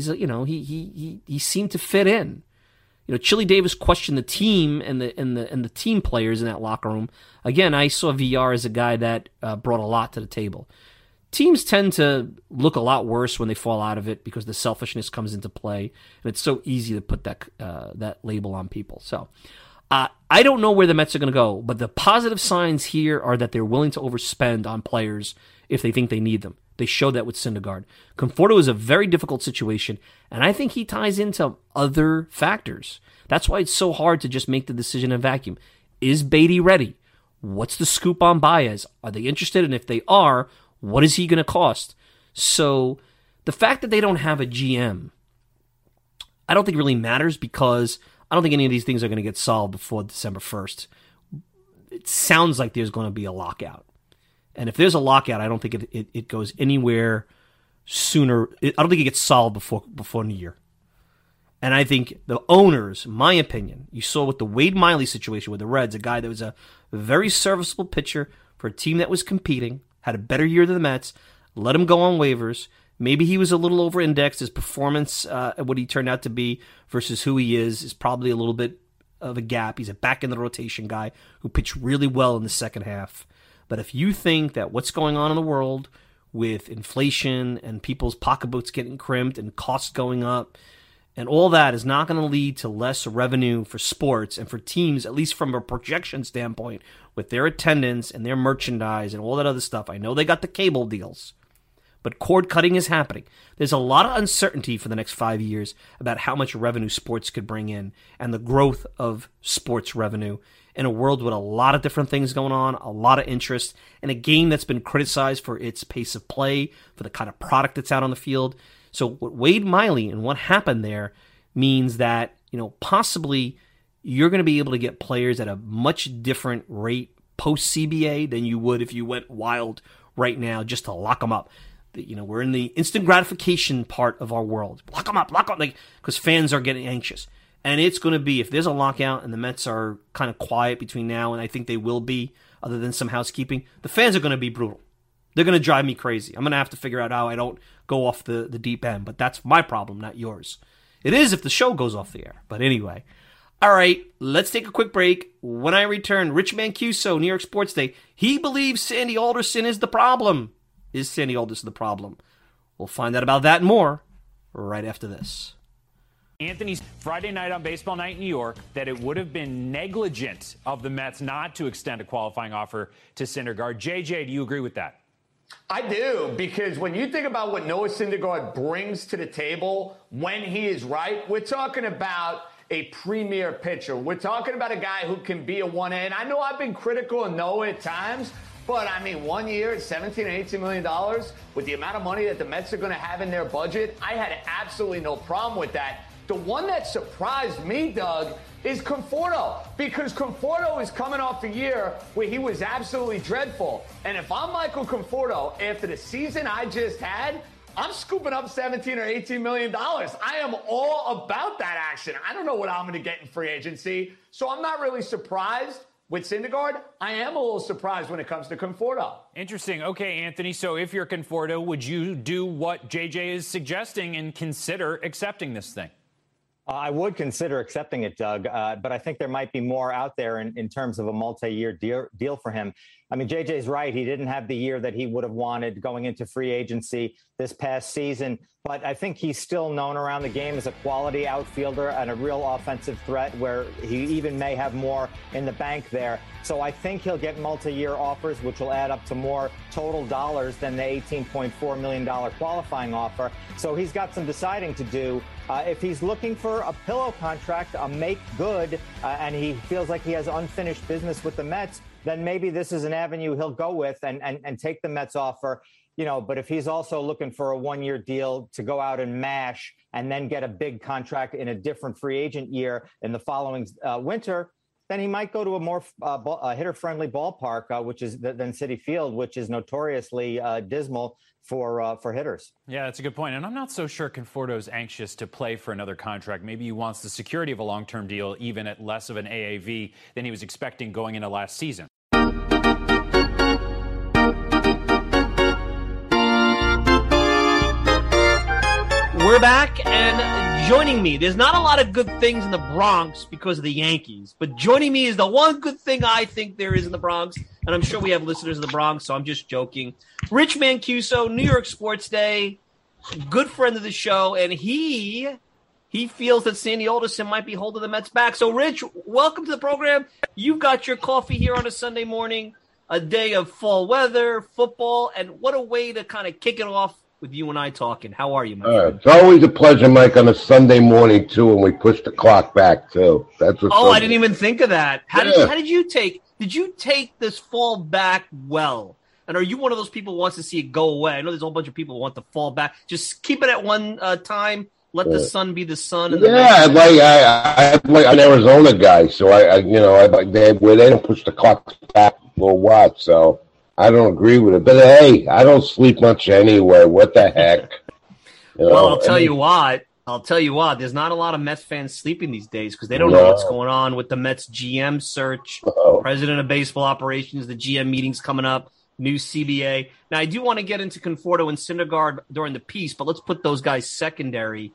He seemed to fit in. Chili Davis questioned the team and the team players in that locker room. Again, I saw VR as a guy that brought a lot to the table. Teams tend to look a lot worse when they fall out of it because the selfishness comes into play, and it's so easy to put that label on people. So I don't know where the Mets are going to go, but the positive signs here are that they're willing to overspend on players if they think they need them. They showed that with Syndergaard. Conforto is a very difficult situation, and I think he ties into other factors. That's why it's so hard to just make the decision in a vacuum. Is Beatty ready? What's the scoop on Baez? Are they interested? And if they are, what is he going to cost? So the fact that they don't have a GM, I don't think really matters because I don't think any of these things are going to get solved before December 1st. It sounds like there's going to be a lockout. And if there's a lockout, I don't think it goes anywhere sooner. I don't think it gets solved before New Year. And I think the owners, my opinion, you saw with the Wade Miley situation with the Reds, a guy that was a very serviceable pitcher for a team that was competing, had a better year than the Mets, let him go on waivers. Maybe he was a little over-indexed. His performance, what he turned out to be versus who he is probably a little bit of a gap. He's a back-in-the-rotation guy who pitched really well in the second half. But if you think that what's going on in the world with inflation and people's pocketbooks getting crimped and costs going up and all that is not going to lead to less revenue for sports and for teams, at least from a projection standpoint, with their attendance and their merchandise and all that other stuff. I know they got the cable deals, but cord cutting is happening. There's a lot of uncertainty for the next 5 years about how much revenue sports could bring in and the growth of sports revenue in a world with a lot of different things going on, a lot of interest, and a game that's been criticized for its pace of play, for the kind of product that's out on the field. So what Wade Miley and what happened there means that, possibly you're going to be able to get players at a much different rate post-CBA than you would if you went wild right now just to lock them up. We're in the instant gratification part of our world. Lock them up, because fans are getting anxious. And it's going to be, if there's a lockout and the Mets are kind of quiet between now and I think they will be, other than some housekeeping, the fans are going to be brutal. They're going to drive me crazy. I'm going to have to figure out how I don't go off the deep end, but that's my problem, not yours. It is if the show goes off the air. But anyway. All right, let's take a quick break. When I return, Rich Mancuso, New York Sports Day. He believes Sandy Alderson is the problem. Is Sandy Alderson the problem? We'll find out about that and more right after this. Anthony's Friday night on Baseball Night in New York that it would have been negligent of the Mets not to extend a qualifying offer to Syndergaard. JJ, do you agree with that? I do, because when you think about what Noah Syndergaard brings to the table when he is right, we're talking about a premier pitcher. We're talking about a guy who can be a 1A. And I know I've been critical of Noah at times, but I mean, 1 year at $17 or $18 million with the amount of money that the Mets are going to have in their budget, I had absolutely no problem with that. The one that surprised me, Doug, is Conforto, because Conforto is coming off a year where he was absolutely dreadful. And if I'm Michael Conforto, after the season I just had, I'm scooping up $17 or $18 million. I am all about that action. I don't know what I'm going to get in free agency, so I'm not really surprised with Syndergaard. I am a little surprised when it comes to Conforto. Interesting. Okay, Anthony, so if you're Conforto, would you do what JJ is suggesting and consider accepting this thing? I would consider accepting it, Doug, but I think there might be more out there in terms of a multi-year deal for him. I mean, JJ's right. He didn't have the year that he would have wanted going into free agency this past season, but I think he's still known around the game as a quality outfielder and a real offensive threat where he even may have more in the bank there. So I think he'll get multi-year offers, which will add up to more total dollars than the $18.4 million qualifying offer. So he's got some deciding to do. If he's looking for a pillow contract, a make good, and he feels like he has unfinished business with the Mets, then maybe this is an avenue he'll go with and take the Mets offer. You know, but if he's also looking for a 1-year deal to go out and mash and then get a big contract in a different free agent year in the following winter, then he might go to a more hitter-friendly ballpark, which is than Citi Field, which is notoriously dismal for hitters. Yeah, that's a good point. And I'm not so sure Conforto's anxious to play for another contract. Maybe he wants the security of a long-term deal, even at less of an AAV than he was expecting going into last season. We're back, and joining me, there's not a lot of good things in the Bronx because of the Yankees, but joining me is the one good thing I think there is in the Bronx, and I'm sure we have listeners in the Bronx, so I'm just joking. Rich Mancuso, New York Sports Day, good friend of the show, and he feels that Sandy Alderson might be holding the Mets back. So, Rich, welcome to the program. You've got your coffee here on a Sunday morning, a day of fall weather, football, and what a way to kind of kick it off with you and I talking. How are you, my friend? It's always a pleasure, Mike, on a Sunday morning, too, and we push the clock back, too. That's what. I didn't even think of that. How did you take this fall back well? And are you one of those people who wants to see it go away? I know there's a whole bunch of people who want to fall back. Just keep it at one time. Let the sun be the sun. And I'm an Arizona guy, so where they don't push the clock back for what, so I don't agree with it. But hey, I don't sleep much anyway. What the heck? I'll tell you what. There's not a lot of Mets fans sleeping these days because they don't know what's going on with the Mets GM search, president of baseball operations, the GM meeting's coming up, new CBA. Now, I do want to get into Conforto and Syndergaard during the piece, but let's put those guys secondary.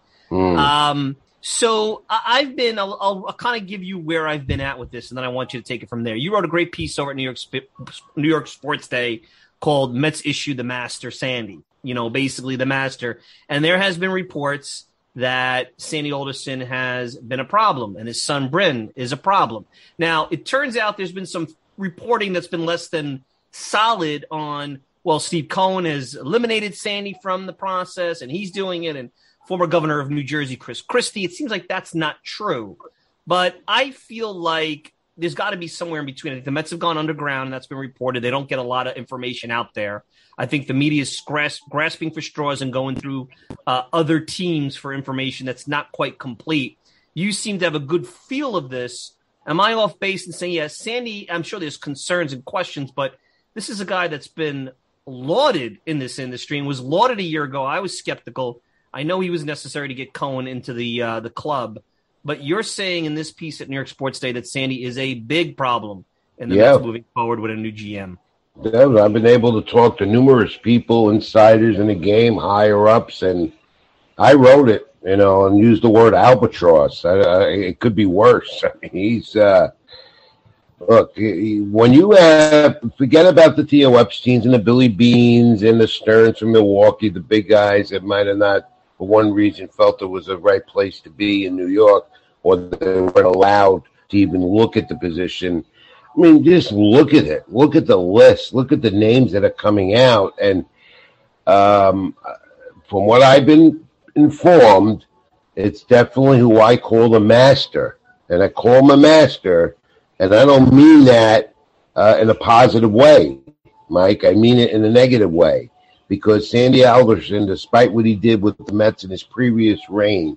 So I'll kind of give you where I've been at with this, and then I want you to take it from there. You wrote a great piece over at New York Sports Day called Mets Issue the Master Sandy, basically the master. And there has been reports that Sandy Alderson has been a problem and his son Bryn is a problem. Now, it turns out there's been some reporting that's been less than solid on, Steve Cohen has eliminated Sandy from the process and he's doing it, and former governor of New Jersey, Chris Christie. It seems like that's not true. But I feel like there's got to be somewhere in between. I think the Mets have gone underground, and that's been reported. They don't get a lot of information out there. I think the media is grasping for straws and going through other teams for information that's not quite complete. You seem to have a good feel of this. Am I off base in saying, yes, Sandy, I'm sure there's concerns and questions, but this is a guy that's been lauded in this industry and was lauded a year ago. I was skeptical. I know he was necessary to get Cohen into the club, but you're saying in this piece at New York Sports Day that Sandy is a big problem in the Mets moving forward with a new GM. Yeah, I've been able to talk to numerous people, insiders in the game, higher ups, and I wrote it, and used the word albatross. It could be worse. I mean, he's look, when you forget about the Theo Epsteins and the Billy Beans and the Stearns from Milwaukee, the big guys that might have not, for one reason, felt it was the right place to be in New York, or they weren't allowed to even look at the position. I mean, just look at it. Look at the list. Look at the names that are coming out. And from what I've been informed, It's definitely who I call a master. And I call him a master, and I don't mean that in a positive way, Mike. I mean it in a negative way. Because Sandy Alderson, despite what he did with the Mets in his previous reign,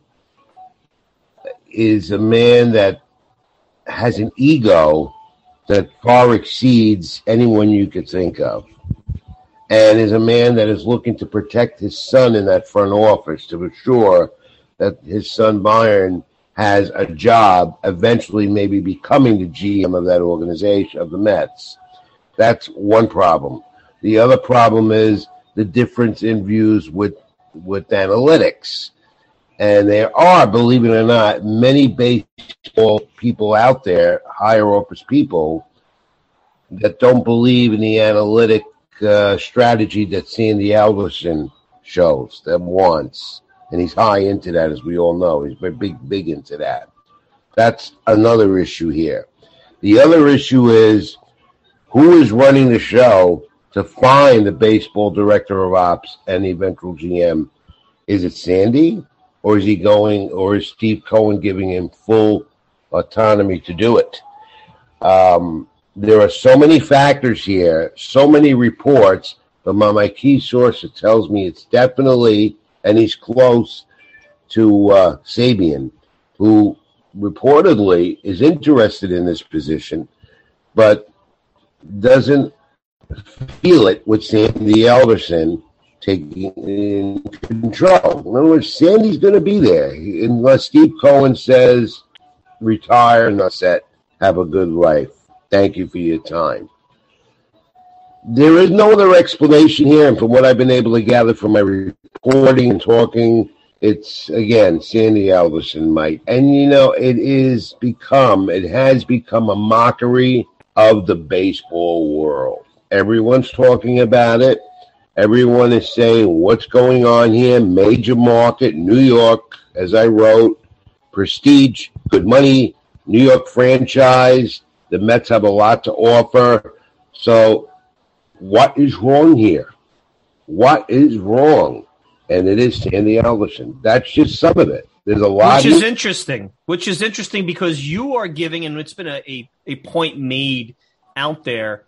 is a man that has an ego that far exceeds anyone you could think of. And is a man that is looking to protect his son in that front office to ensure that his son Byron has a job, eventually maybe becoming the GM of that organization, of the Mets. That's one problem. The other problem is the difference in views with analytics. And there are, believe it or not, many baseball people out there, higher office people, that don't believe in the analytic strategy that Sandy Alderson shows them wants. And he's high into that, as we all know. He's big into that. That's another issue here. The other issue is who is running the show to find the baseball director of ops and the eventual GM. Is it Sandy, or is Steve Cohen giving him full autonomy to do it? There are so many factors here, so many reports, but my key source tells me it's definitely, and he's close to Sabean, who reportedly is interested in this position, but doesn't feel it with Sandy Alderson taking control. In other words, Sandy's going to be there unless Steve Cohen says, retire, not set, have a good life. Thank you for your time. There is no other explanation here, and from what I've been able to gather from my reporting and talking, it's, again, Sandy Alderson, Mike. And, it has become a mockery of the baseball world. Everyone's talking about it. Everyone is saying, what's going on here? Major market, New York, as I wrote, prestige, good money, New York franchise. The Mets have a lot to offer. So what is wrong here? What is wrong? And it is Sandy Alderson. That's just some of it. There's a lot. Which is interesting because you are giving, and it's been a point made out there,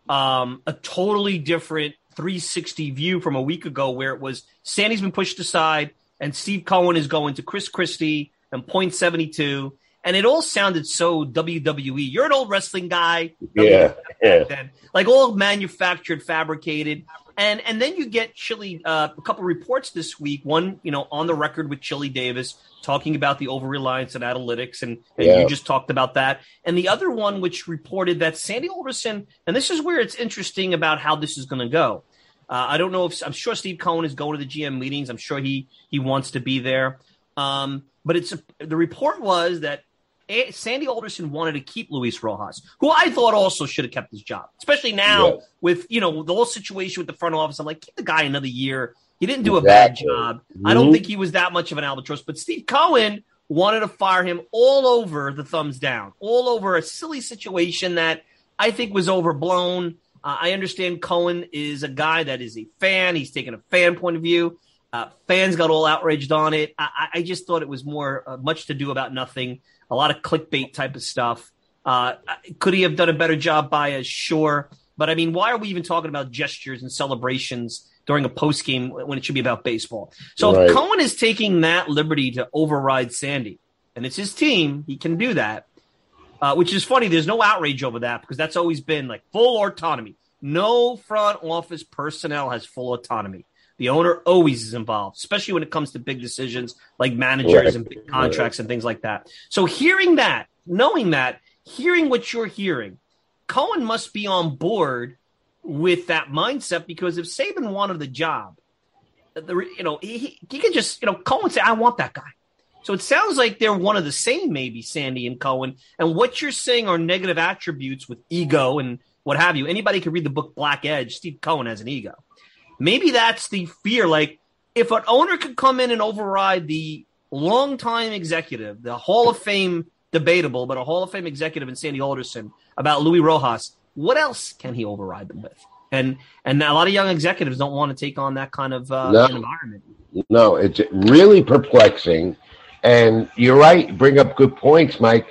a totally different 360 view from a week ago where it was Sandy's been pushed aside and Steve Cohen is going to Chris Christie and point 72. And it all sounded so WWE. You're an old wrestling guy. Yeah. Like all manufactured, fabricated. And then you get Chili, a couple reports this week. One, on the record with Chili Davis talking about the over-reliance on analytics. And you just talked about that. And the other one, which reported that Sandy Alderson, and this is where it's interesting about how this is going to go. I don't know I'm sure Steve Cohen is going to the GM meetings. I'm sure he wants to be there. But the report was that Sandy Alderson wanted to keep Luis Rojas, who I thought also should have kept his job, especially now with, the whole situation with the front office. I'm like, keep the guy another year. He didn't do a bad job. Mm-hmm. I don't think he was that much of an albatross, but Steve Cohen wanted to fire him all over the thumbs down, all over a silly situation that I think was overblown. I understand Cohen is a guy that is a fan. He's taken a fan point of view. Fans got all outraged on it. I just thought it was more much to do about nothing. A lot of clickbait type of stuff. Could he have done a better job, Baez? Sure. But, I mean, why are we even talking about gestures and celebrations during a postgame when it should be about baseball? So if Cohen is taking that liberty to override Sandy, and it's his team, he can do that, which is funny. There's no outrage over that because that's always been like full autonomy. No front office personnel has full autonomy. The owner always is involved, especially when it comes to big decisions like managers and big contracts and things like that. So hearing that, knowing that, hearing what you're hearing, Cohen must be on board with that mindset because if Saban wanted the job, he could just, Cohen say, I want that guy. So it sounds like they're one of the same, maybe, Sandy and Cohen. And what you're saying are negative attributes with ego and what have you. Anybody can read the book Black Edge. Steve Cohen has an ego. Maybe that's the fear. Like, if an owner could come in and override the longtime executive, the Hall of Fame debatable, but a Hall of Fame executive in Sandy Alderson about Luis Rojas, what else can he override them with? And a lot of young executives don't want to take on that kind of environment. No, it's really perplexing. And you're right. You bring up good points, Mike.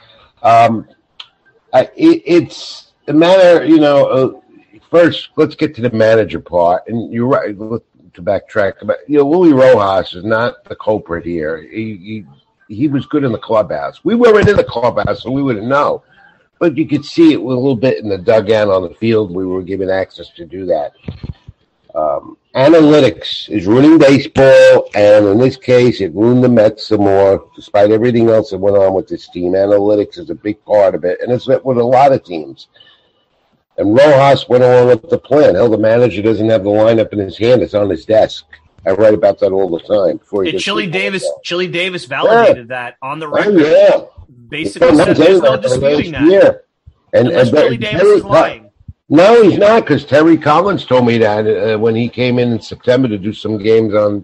It's the matter, first, let's get to the manager part. And you're right, to backtrack. But, Willie Rojas is not the culprit here. He was good in the clubhouse. We weren't in the clubhouse, so we wouldn't know. But you could see it with a little bit in the dugout on the field. We were given access to do that. Analytics is ruining baseball, and in this case, it ruined the Mets some more. Despite everything else that went on with this team, analytics is a big part of it, and it's with a lot of teams. And Rojas went along with the plan. Hell, the manager doesn't have the lineup in his hand; it's on his desk. I write about that all the time. Chili Davis validated that on the record. Oh, yeah. Basically, said there's no disputing that. Year. And Chili Davis is lying. No, he's not, because Terry Collins told me that when he came in September to do some games on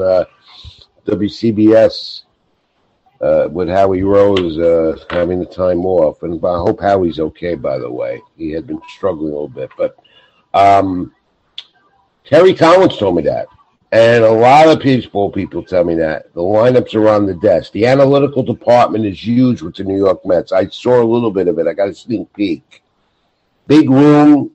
WCBS with Howie Rose having the time off. And I hope Howie's okay, by the way. He had been struggling a little bit. But Terry Collins told me that. And a lot of people tell me that. The lineups are on the desk. The analytical department is huge with the New York Mets. I saw a little bit of it. I got a sneak peek. Big room,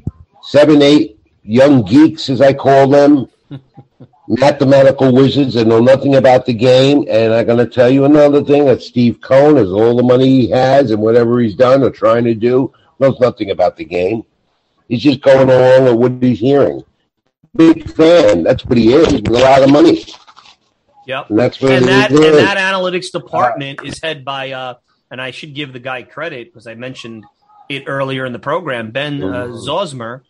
7, 8 young geeks, as I call them, mathematical wizards that know nothing about the game. And I'm going to tell you another thing, that Steve Cohen, has all the money he has and whatever he's done or trying to do, knows nothing about the game. He's just going along with what he's hearing. Big fan. That's what he is, with a lot of money. Yep. And that's what that analytics department is headed by, and I should give the guy credit because I mentioned it earlier in the program, Ben Zosmer.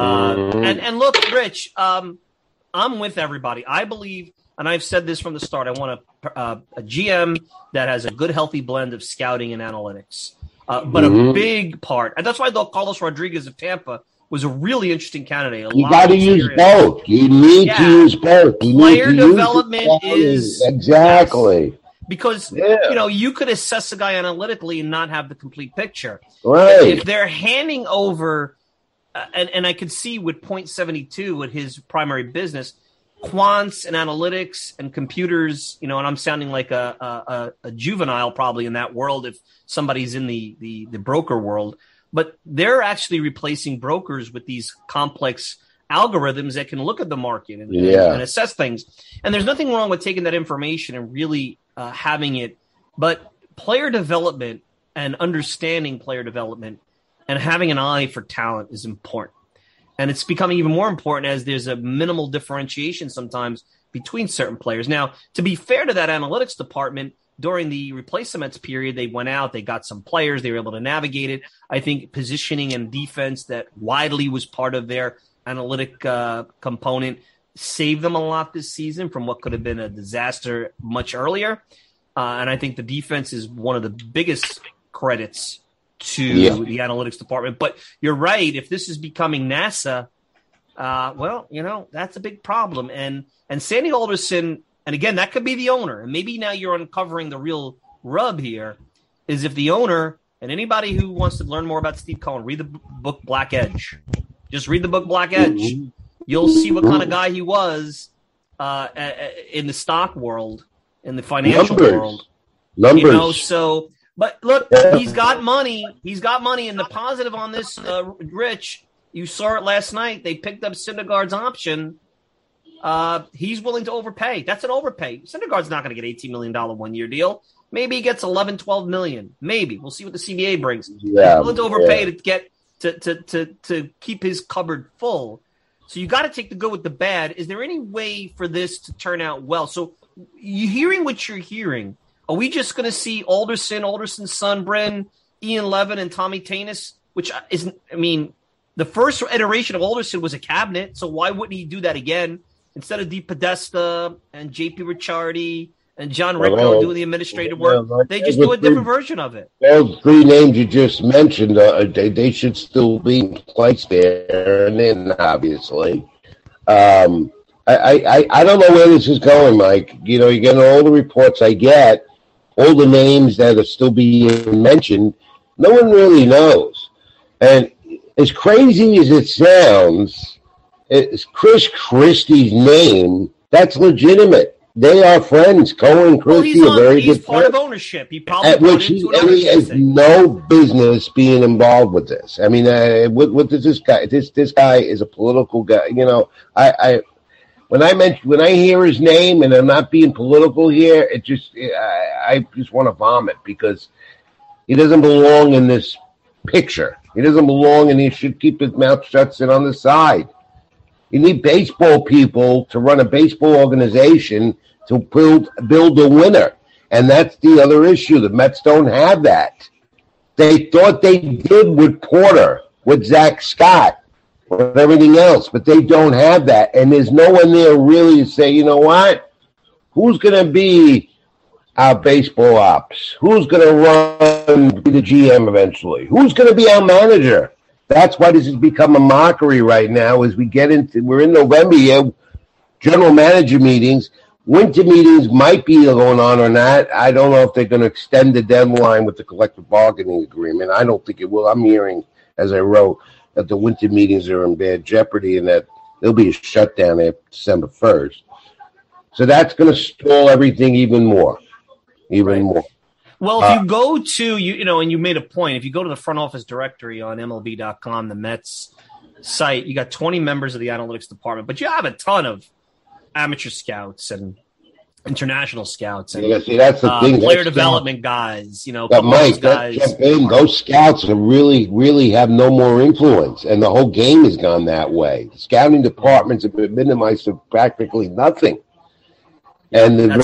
And look, Rich, I'm with everybody. I believe, and I've said this from the start, I want a GM that has a good, healthy blend of scouting and analytics. But a big part, and that's why I thought Carlos Rodriguez of Tampa was a really interesting candidate. You got to use both. You need to use both. Player development is exactly. Yes. Because, you could assess a guy analytically and not have the complete picture. Right. If they're handing over, and I could see with .72 with his primary business, quants and analytics and computers, and I'm sounding like a juvenile probably in that world if somebody's in the broker world. But they're actually replacing brokers with these complex algorithms that can look at the market and assess things. And there's nothing wrong with taking that information and really having it. But player development and understanding player development and having an eye for talent is important. And it's becoming even more important as there's a minimal differentiation sometimes between certain players. Now, to be fair to that analytics department, during the replacements period, they went out, they got some players, they were able to navigate it. I think positioning and defense that widely was part of their analytic component saved them a lot this season from what could have been a disaster much earlier. And I think the defense is one of the biggest credits to the analytics department. But you're right, if this is becoming NASA, that's a big problem. And Sandy Alderson, and again, that could be the owner. And maybe now you're uncovering the real rub here, is if the owner, and anybody who wants to learn more about Steve Cohen, read the book Black Edge. Just read the book Black Edge. You'll see what kind of guy he was in the stock world, in the financial world. Numbers. But look, he's got money. He's got money. And the positive on this, Rich, you saw it last night. They picked up Syndergaard's option. He's willing to overpay. That's an overpay. Syndergaard's not going to get $18 million 1-year deal. Maybe he gets 11, 12 million. Maybe. We'll see what the CBA brings. Yeah, he's willing to overpay to get to keep his cupboard full. So you got to take the good with the bad. Is there any way for this to turn out well? So you hearing what you're hearing, are we just going to see Alderson's son, Bren, Ian Levin, and Tommy Tanis, which is, the first iteration of Alderson was a cabinet, so why wouldn't he do that again? Instead of Dee Podesta and J.P. Ricciardi and John Rickno doing the administrative work, they just do a different version of it. Those three names you just mentioned, they should still be in place there, and then obviously. I don't know where this is going, Mike. You're getting all the reports I get, all the names that are still being mentioned. No one really knows. And as crazy as it sounds, it's Chris Christie's name, that's legitimate. They are friends. Cohen and Christie are very good friends. He's part of ownership. He probably he has no business being involved with this. I mean, what does this guy? This guy is a political guy. You know, when I hear his name, and I'm not being political here, I just want to vomit because he doesn't belong in this picture. He doesn't belong, and he should keep his mouth shut, sit on the side. You need baseball people to run a baseball organization to build a winner. And that's the other issue. The Mets don't have that. They thought they did with Porter, with Zach Scott, with everything else, but they don't have that. And there's no one there really to say, you know what? Who's going to be our baseball ops? Who's going to be the GM eventually? Who's going to be our manager? That's why this has become a mockery right now as we're in November here, general manager meetings. Winter meetings might be going on or not. I don't know if they're going to extend the deadline with the collective bargaining agreement. I don't think it will. I'm hearing, as I wrote, that the winter meetings are in bad jeopardy and that there'll be a shutdown after December 1st. So that's going to stall everything even more. More. Well, if you go to, and you made a point, if you go to the front office directory on MLB.com, the Mets site, you got 20 members of the analytics department, but you have a ton of amateur scouts and international scouts and that's the thing. Player development guys, But Mike, those scouts really have no more influence, and the whole game has gone that way. The scouting departments have been minimized to practically nothing. And they're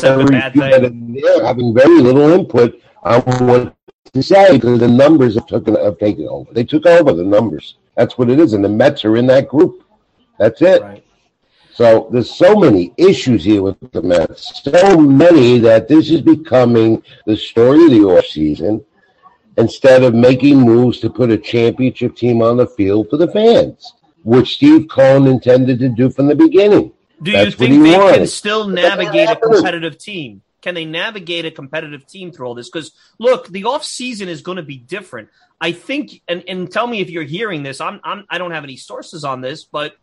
having very little input on what to say because the numbers have taken over. They took over the numbers. That's what it is. And the Mets are in that group. That's it. Right. So there's so many issues here with the Mets. So many that this is becoming the story of the offseason instead of making moves to put a championship team on the field for the fans, which Steve Cohen intended to do from the beginning. Do you think they can still navigate a competitive team? Can they navigate a competitive team through all this? Because, look, the offseason is going to be different. I think, and tell me if you're hearing this. I don't have any sources on this, but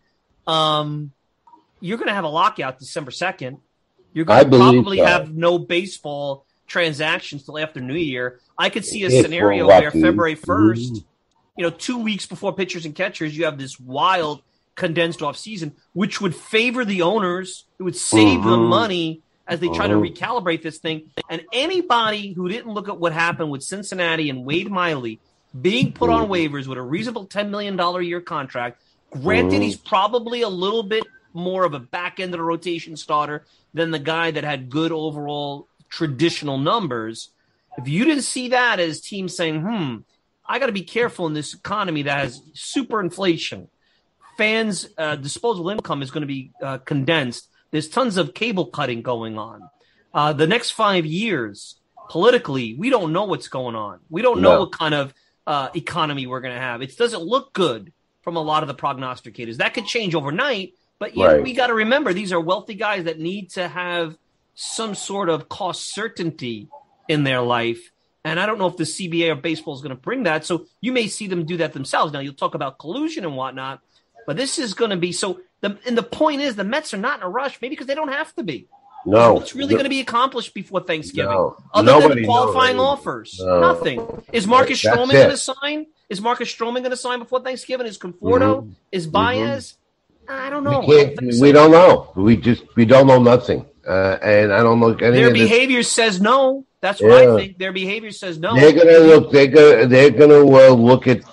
you're going to have a lockout December 2nd. You're going to probably have no baseball transactions till after New Year. I could see a scenario where February 1st, 2 weeks before pitchers and catchers, you have this wild condensed off season, which would favor the owners. It would save them money as they try to recalibrate this thing. And anybody who didn't look at what happened with Cincinnati and Wade Miley being put on waivers with a reasonable $10 million a year contract, granted he's probably a little bit more of a back end of the rotation starter than the guy that had good overall traditional numbers. If you didn't see that as teams saying, I got to be careful in this economy that has super inflation. Fans' disposable income is going to be condensed. There's tons of cable cutting going on. The next 5 years, politically, we don't know what's going on. We don't know what kind of economy we're going to have. It doesn't look good from a lot of the prognosticators. That could change overnight, but we got to remember these are wealthy guys that need to have some sort of cost certainty in their life. And I don't know if the CBA or baseball is going to bring that. So you may see them do that themselves. Now, you'll talk about collusion and whatnot. But this is going to be so. The point is, the Mets are not in a rush, maybe because they don't have to be. No, what's really going to be accomplished before Thanksgiving, other than qualifying offers? Nothing. Is Marcus Stroman going to sign? Is Marcus Stroman going to sign before Thanksgiving? Is Conforto? Is Baez? I don't know. We don't know. We don't know nothing. And I don't know any their of behavior says no. That's what I think. Their behavior says no. They're gonna look. They're gonna look at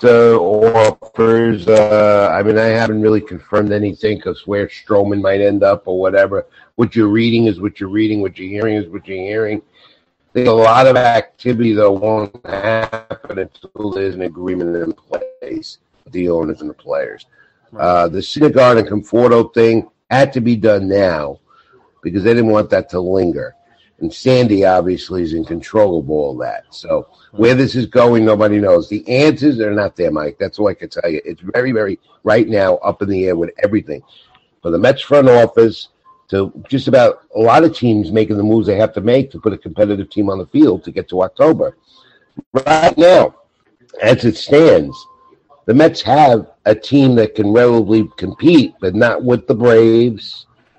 offers. I mean, I haven't really confirmed anything because where Stroman might end up or whatever. What you're reading is what you're reading. What you're hearing is what you're hearing. I think a lot of activity though won't happen until there's an agreement in place with the owners and the players. Right. The Syndergaard and Conforto thing had to be done now because they didn't want that to linger. And Sandy obviously is in control of all that. So where this is going, nobody knows. The answers are not there, Mike. That's all I can tell you. It's very, very, right now, up in the air with everything. For the Mets front office to just about a lot of teams making the moves they have to make to put a competitive team on the field to get to October. Right now, as it stands, the Mets have a team that can relatively compete, but not with the Braves,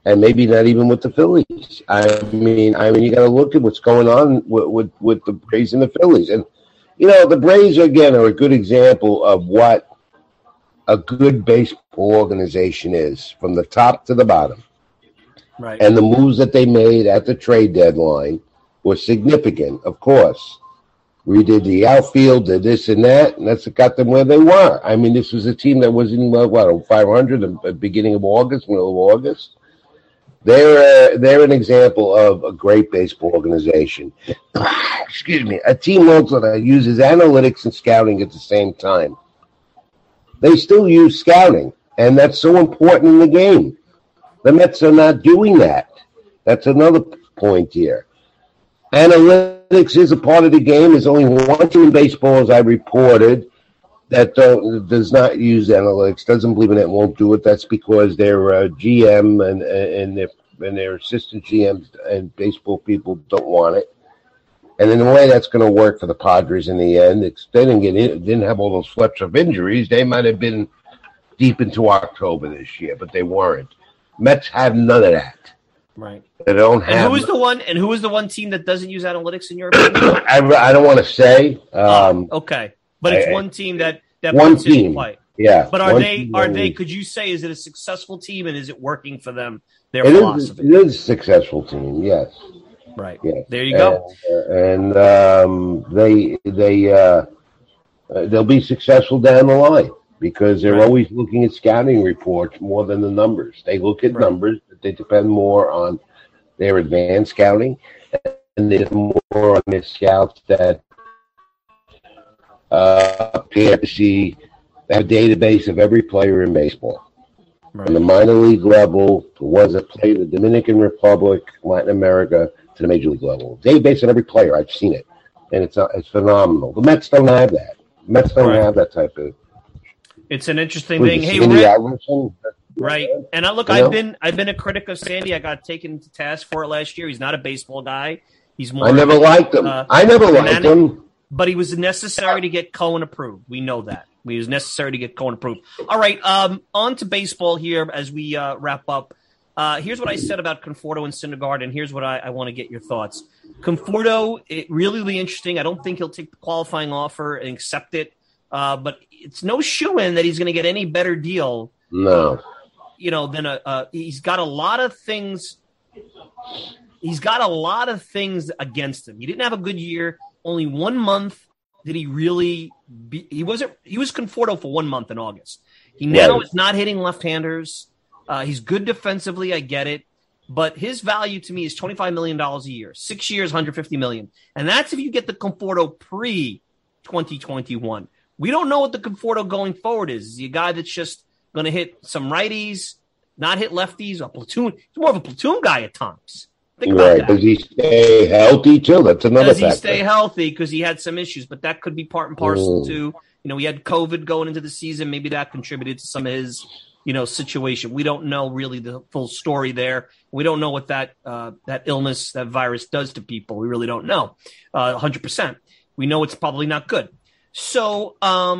and maybe not even with the Phillies. I mean, you got to look at what's going on with the Braves and the Phillies, and the Braves again are a good example of what a good baseball organization is, from the top to the bottom. Right. And the moves that they made at the trade deadline were significant, of course. We did the outfield, did this and that, and that's what got them where they were. I mean, this was a team that was in 500 at the beginning of August, middle of August. They're an example of a great baseball organization. Excuse me. A team also that uses analytics and scouting at the same time. They still use scouting, and that's so important in the game. The Mets are not doing that. That's another point here. Analytics is a part of the game. There's only one team in baseball, as I reported, that does not use analytics, doesn't believe in it, won't do it. That's because their GM and their assistant GMs and baseball people don't want it. And in a way, that's going to work for the Padres in the end. They didn't have all those fleps of injuries. They might have been deep into October this year, but they weren't. Mets have none of that. Right. They don't have. And who is the one team that doesn't use analytics in your opinion? I don't want to say. Okay, but it's one team that one puts team in play. Yeah. But are they? Could you say, is it a successful team, and is it working for them? Their philosophy. It is a successful team. Yes. Right. Yes. There you go. And they'll be successful down the line because they're always looking at scouting reports more than the numbers. They look at numbers, but they depend more on their advanced scouting, and they depend more on their scouts that appear to see a database of every player in baseball. Right. From the minor league level, the ones that play in the Dominican Republic, Latin America, to the major league level. Database on every player. I've seen it, and it's phenomenal. The Mets don't have that. Mets don't have that type of. It's an interesting thing. Hey, right? And I've been a critic of Sandy. I got taken to task for it last year. He's not a baseball guy. He's more. I never liked him. But he was necessary to get Cohen approved. We know that. He was necessary to get Cohen approved. All right, on to baseball here as we wrap up. Here's what I said about Conforto and Syndergaard, and here's what I want to get your thoughts. Conforto, it really be interesting. I don't think he'll take the qualifying offer and accept it, but it's no shoo-in that he's going to get any better deal. No. Than he's got a lot of things. He's got a lot of things against him. He didn't have a good year. Only 1 month did he really he was Conforto for 1 month in August. He now is not hitting left-handers. He's good defensively, I get it. But his value to me is $25 million a year. 6 years, $150 million. And that's if you get the Conforto pre-2021. We don't know what the Conforto going forward is. Is he a guy that's just going to hit some righties, not hit lefties, a platoon? He's more of a platoon guy at times. Think about that. Does he stay healthy, too? That's another factor. Does he stay healthy? Because he had some issues, but that could be part and parcel, too. He had COVID going into the season. Maybe that contributed to some of his, situation. We don't know really the full story there. We don't know what that illness, that virus does to people. We really don't know 100%. We know it's probably not good. So,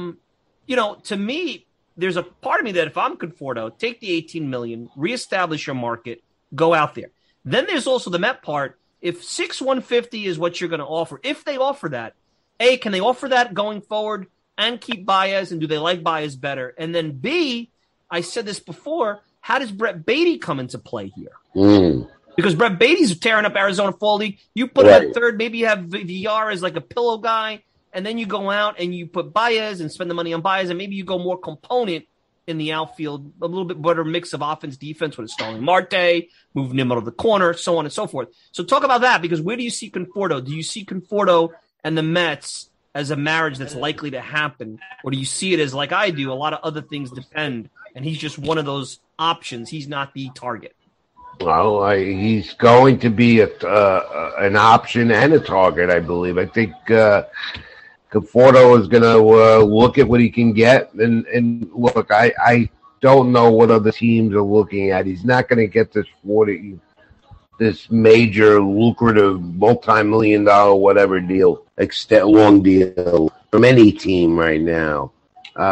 to me, there's a part of me that if I'm Conforto, take the $18 million, reestablish your market, go out there. Then there's also the Met part. If 6/150 is what you're going to offer, if they offer that, A, can they offer that going forward and keep Baez, and do they like Baez better? And then B, I said this before, how does Brett Beatty come into play here? Because Brett Beatty's tearing up Arizona Fall League. You put him at third, maybe you have VR as like a pillow guy, and then you go out and you put Baez and spend the money on Baez, and maybe you go more component in the outfield, a little bit better mix of offense, defense with Starling Marte, moving him out of the corner, so on and so forth. So talk about that, because where do you see Conforto? Do you see Conforto and the Mets as a marriage that's likely to happen, or do you see it as, like I do, a lot of other things depend, and he's just one of those options? He's not the target. Well, he's going to be an option and a target, I believe. I think Conforto is going to look at what he can get. And look, I don't know what other teams are looking at. He's not going to get this major, lucrative, multi-million-dollar whatever deal, long deal from any team right now.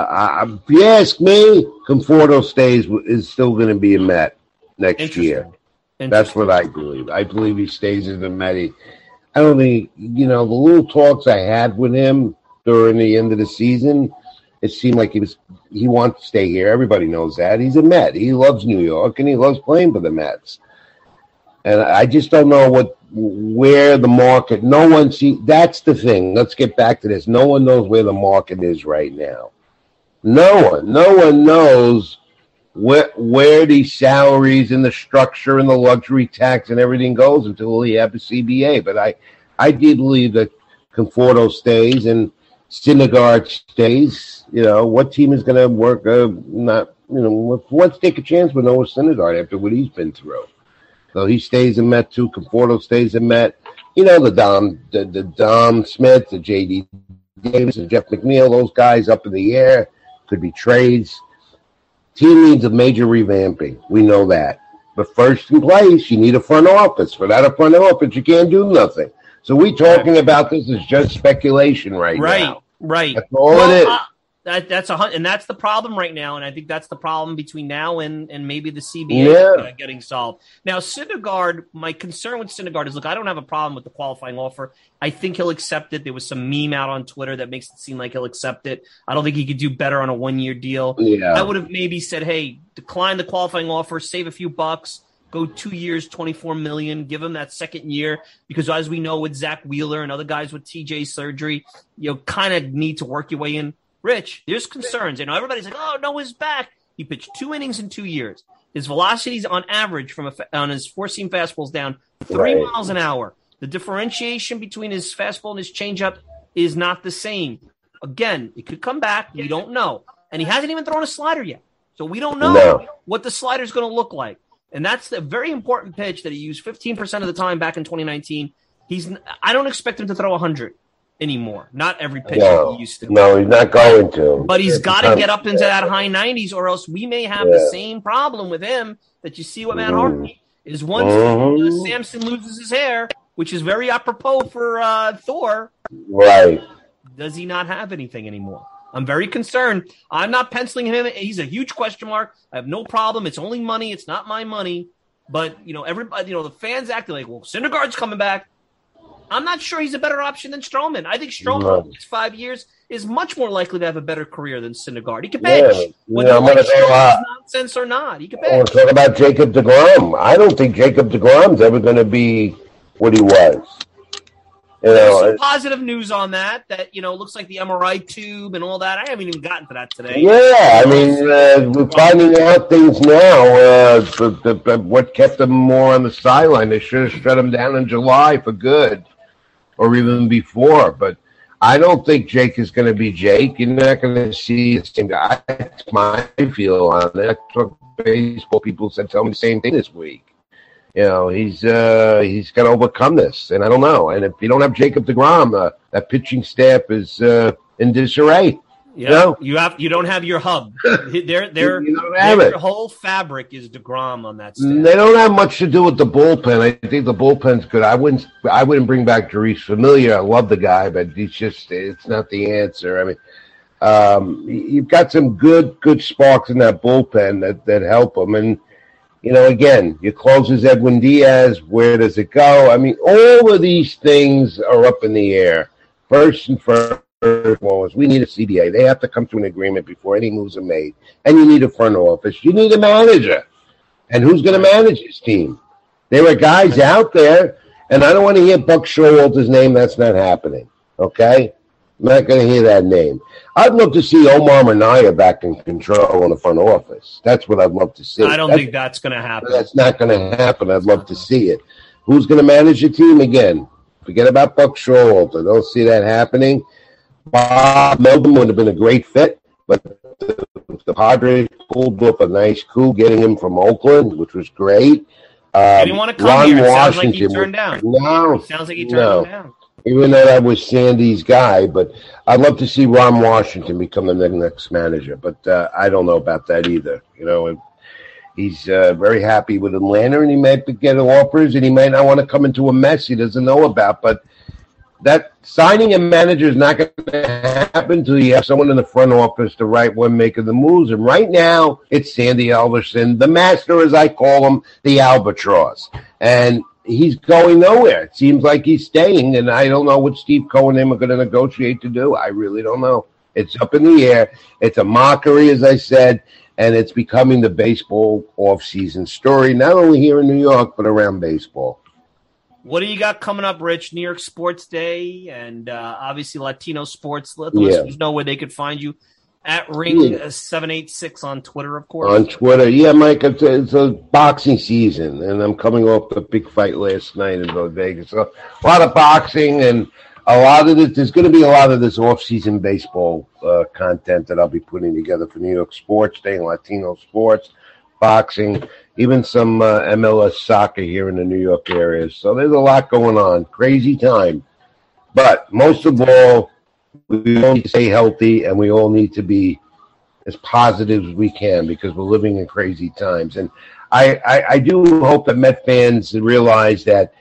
If you ask me, Conforto is still going to be a Met next year. That's what I believe. I believe he stays in the Met. I don't think, the little talks I had with him during the end of the season, it seemed like he wants to stay here. Everybody knows that. He's a Met. He loves New York, and he loves playing for the Mets. And I just don't know where the market. That's the thing. Let's get back to this. No one knows where the market is right now. No one knows where these salaries and the structure and the luxury tax and everything goes until we have the CBA. But I did believe that Conforto stays and Syndergaard stays. What team is going to work? Let's take a chance with Noah Syndergaard after what he's been through. So he stays in Met too. Conforto stays in Met. The Dom Smith, the J.D. Davis, and Jeff McNeil, those guys up in the air. Could be trades. Team needs a major revamping. We know that. But first in place, you need a front office. Without a front office, you can't do nothing. So we talking about this as just speculation right now. Right. That's all it is. And that's the problem right now, and I think that's the problem between now and maybe the CBA getting solved. Now, Syndergaard, my concern with Syndergaard is, look, I don't have a problem with the qualifying offer. I think he'll accept it. There was some meme out on Twitter that makes it seem like he'll accept it. I don't think he could do better on a 1-year deal. Yeah. I would have maybe said, hey, decline the qualifying offer, save a few bucks, go 2 years, $24 million, give him that second year, because as we know with Zach Wheeler and other guys with TJ surgery, kind of need to work your way in. Rich, there's concerns. Everybody's like, oh, Noah's back. He pitched 2 innings in 2 years. His velocities on average on his four-seam fastballs down 3 miles an hour. The differentiation between his fastball and his changeup is not the same. Again, it could come back. We don't know. And he hasn't even thrown a slider yet. So we don't know what the slider is going to look like. And that's the very important pitch that he used 15% of the time back in 2019. I don't expect him to throw 100 anymore. Not every pitch he used to. No, he's not going to. But he's got to get up into that high 90s, or else we may have the same problem with him that you see with Matt Harvey. Is once Samson loses his hair, which is very apropos for Thor. Right. Does he not have anything anymore? I'm very concerned. I'm not penciling him in. He's a huge question mark. I have no problem. It's only money. It's not my money. But, everybody, the fans acting like, well, Syndergaard's coming back. I'm not sure he's a better option than Stroman. I think Stroman in the next 5 years is much more likely to have a better career than Syndergaard. He can pitch. Whether I'm going to go nonsense or not, he can pitch. Let's talk about Jacob deGrom. I don't think Jacob deGrom's ever going to be what he was. There's some positive news on that looks like the MRI tube and all that. I haven't even gotten to that today. Yeah, I mean, we're finding out things now. What kept them more on the sideline? They should have shut him down in July for good, or even before. But I don't think Jake is going to be Jake. You're not going to see the same guy. That's my feel on it. That's what baseball people tell me the same thing this week. He's going to overcome this, and I don't know. And if you don't have Jacob deGrom, that pitching staff is in disarray. Yeah, you don't have your hub. Their whole fabric is deGrom on that staff. They don't have much to do with the bullpen. I think the bullpen's good. I wouldn't bring back Jeurys Familia. I love the guy, but it's not the answer. I mean, you've got some good sparks in that bullpen that help them. And again, your closers Edwin Diaz. Where does it go? I mean, all of these things are up in the air. First and foremost, we need a CBA. They have to come to an agreement before any moves are made. And you need a front office. You need a manager. And who's going to manage this team? There are guys out there, and I don't want to hear Buck Showalter's name. That's not happening. Okay? I'm not going to hear that name. I'd love to see Omar Minaya back in control in the front office. That's what I'd love to see. I don't think that's going to happen. That's not going to happen. I'd love to see it. Who's going to manage the team again? Forget about Buck Showalter. Don't see that happening. Bob Melvin would have been a great fit, but the Padres pulled up a nice coup getting him from Oakland, which was great. He didn't want to come here. It sounds like he turned down. No. It sounds like he turned down. Even though that was Sandy's guy, but I'd love to see Ron Washington become the next manager. But I don't know about that either. He's very happy with Atlanta, and he might get offers, and he might not want to come into a mess he doesn't know about. But that signing a manager is not going to happen until you have someone in the front office, the right one, making the moves. And right now, it's Sandy Alderson, the master, as I call him, the albatross. And he's going nowhere. It seems like he's staying, and I don't know what Steve Cohen and him are going to negotiate to do. I really don't know. It's up in the air. It's a mockery, as I said, and it's becoming the baseball offseason story, not only here in New York, but around baseball. What do you got coming up, Rich? New York Sports Day and obviously Latino Sports. Let the listeners know where they could find you. At Ring786 on Twitter, of course. On Twitter. Yeah, Mike, it's a boxing season, and I'm coming off a big fight last night in Vegas. So a lot of boxing and a lot of this. There's going to be a lot of this off-season baseball content that I'll be putting together for New York Sports Day and Latino sports, boxing, even some MLS soccer here in the New York area. So there's a lot going on. Crazy time. But most of all, we all need to stay healthy, and we all need to be as positive as we can because we're living in crazy times. And I do hope that Met fans realize that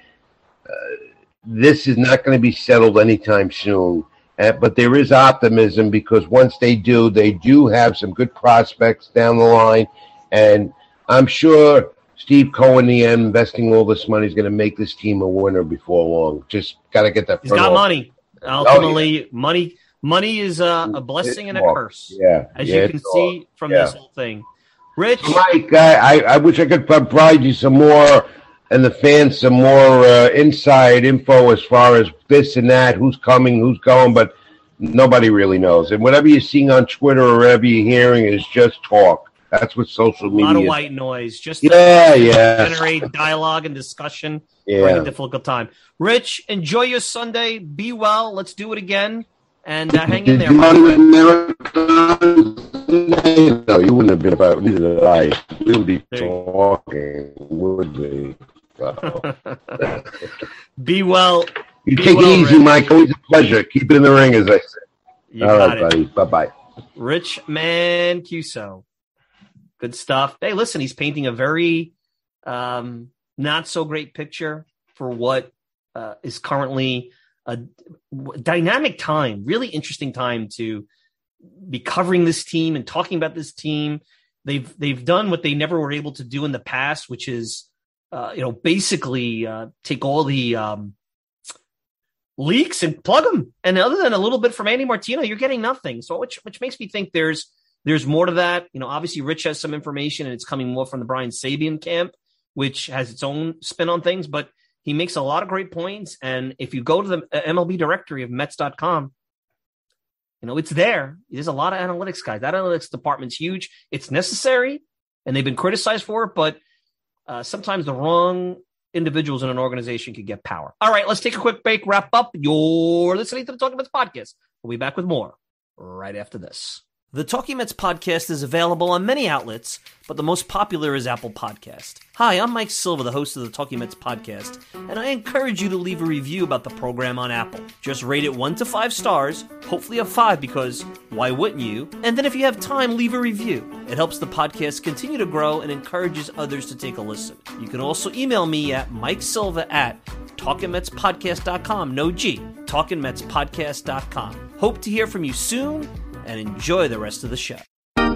this is not going to be settled anytime soon. But there is optimism because once they do have some good prospects down the line. And I'm sure Steve Cohen, in the end, investing all this money is going to make this team a winner before long. Just got to get that. He's got money. Ultimately, money is a blessing and a curse. Yeah, as you can see from this whole thing. Rich, Mike, I wish I could provide you some more and the fans some more inside info as far as this and that, who's coming, who's going, but nobody really knows. And whatever you're seeing on Twitter or whatever you're hearing is just talk. That's what social media is. A lot of white noise. Just to generate dialogue and discussion during a difficult time. Rich, enjoy your Sunday. Be well. Let's do it again. And hang in there. No, you wouldn't have been about neither did I. We would be talking, would we? Be well. You take it easy, Rich. Mike. Always a pleasure. Keep it in the ring, as I said. All right, buddy. Bye-bye. Rich Mancuso. Good stuff. Hey, listen, he's painting a very not so great picture for what is currently a dynamic time, really interesting time to be covering this team and talking about this team. They've done what they never were able to do in the past, which is basically take all the leaks and plug them. And other than a little bit from Andy Martino, you're getting nothing. So which makes me think there's more to that. Obviously Rich has some information and it's coming more from the Brian Sabian camp, which has its own spin on things, but he makes a lot of great points. And if you go to the MLB directory of Mets.com, it's there. There's a lot of analytics guys. That analytics department's huge. It's necessary and they've been criticized for it, but sometimes the wrong individuals in an organization can get power. All right, let's take a quick break, wrap up. You're listening to the Talking Mets podcast. We'll be back with more right after this. The Talking Mets podcast is available on many outlets, but the most popular is Apple Podcast. Hi, I'm Mike Silva, the host of the Talking Mets podcast, and I encourage you to leave a review about the program on Apple. Just rate it 1 to 5 stars, hopefully a 5 because why wouldn't you? And then if you have time, leave a review. It helps the podcast continue to grow and encourages others to take a listen. You can also email me at MikeSilva@TalkingMetsPodcast.com. No G, TalkingMetsPodcast.com. Hope to hear from you soon. And enjoy the rest of the show. All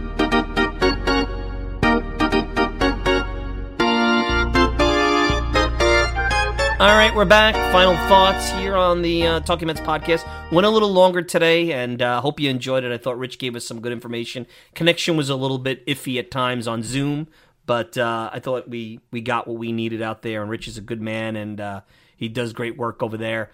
right, we're back. Final thoughts here on the Talking Mets podcast. Went a little longer today, and hope you enjoyed it. I thought Rich gave us some good information. Connection was a little bit iffy at times on Zoom, but I thought we got what we needed out there, and Rich is a good man, and he does great work over there.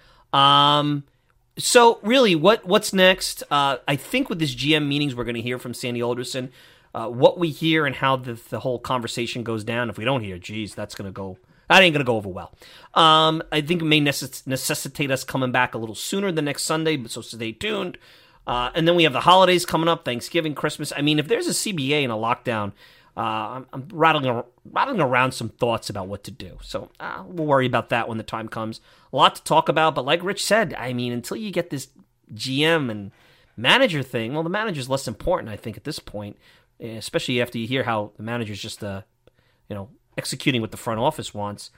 So really, what's next? I think with this GM meetings, we're going to hear from Sandy Alderson. What we hear and how the whole conversation goes down. If we don't hear, geez, that ain't going to go over well. I think it may necessitate us coming back a little sooner than next Sunday, so stay tuned. And then we have the holidays coming up, Thanksgiving, Christmas. I mean, if there's a CBA and a lockdown, I'm rattling around some thoughts about what to do. So we'll worry about that when the time comes. A lot to talk about, but like Rich said, I mean, until you get this GM and manager thing, well, the manager's less important, I think, at this point, especially after you hear how the manager's just, executing what the front office wants.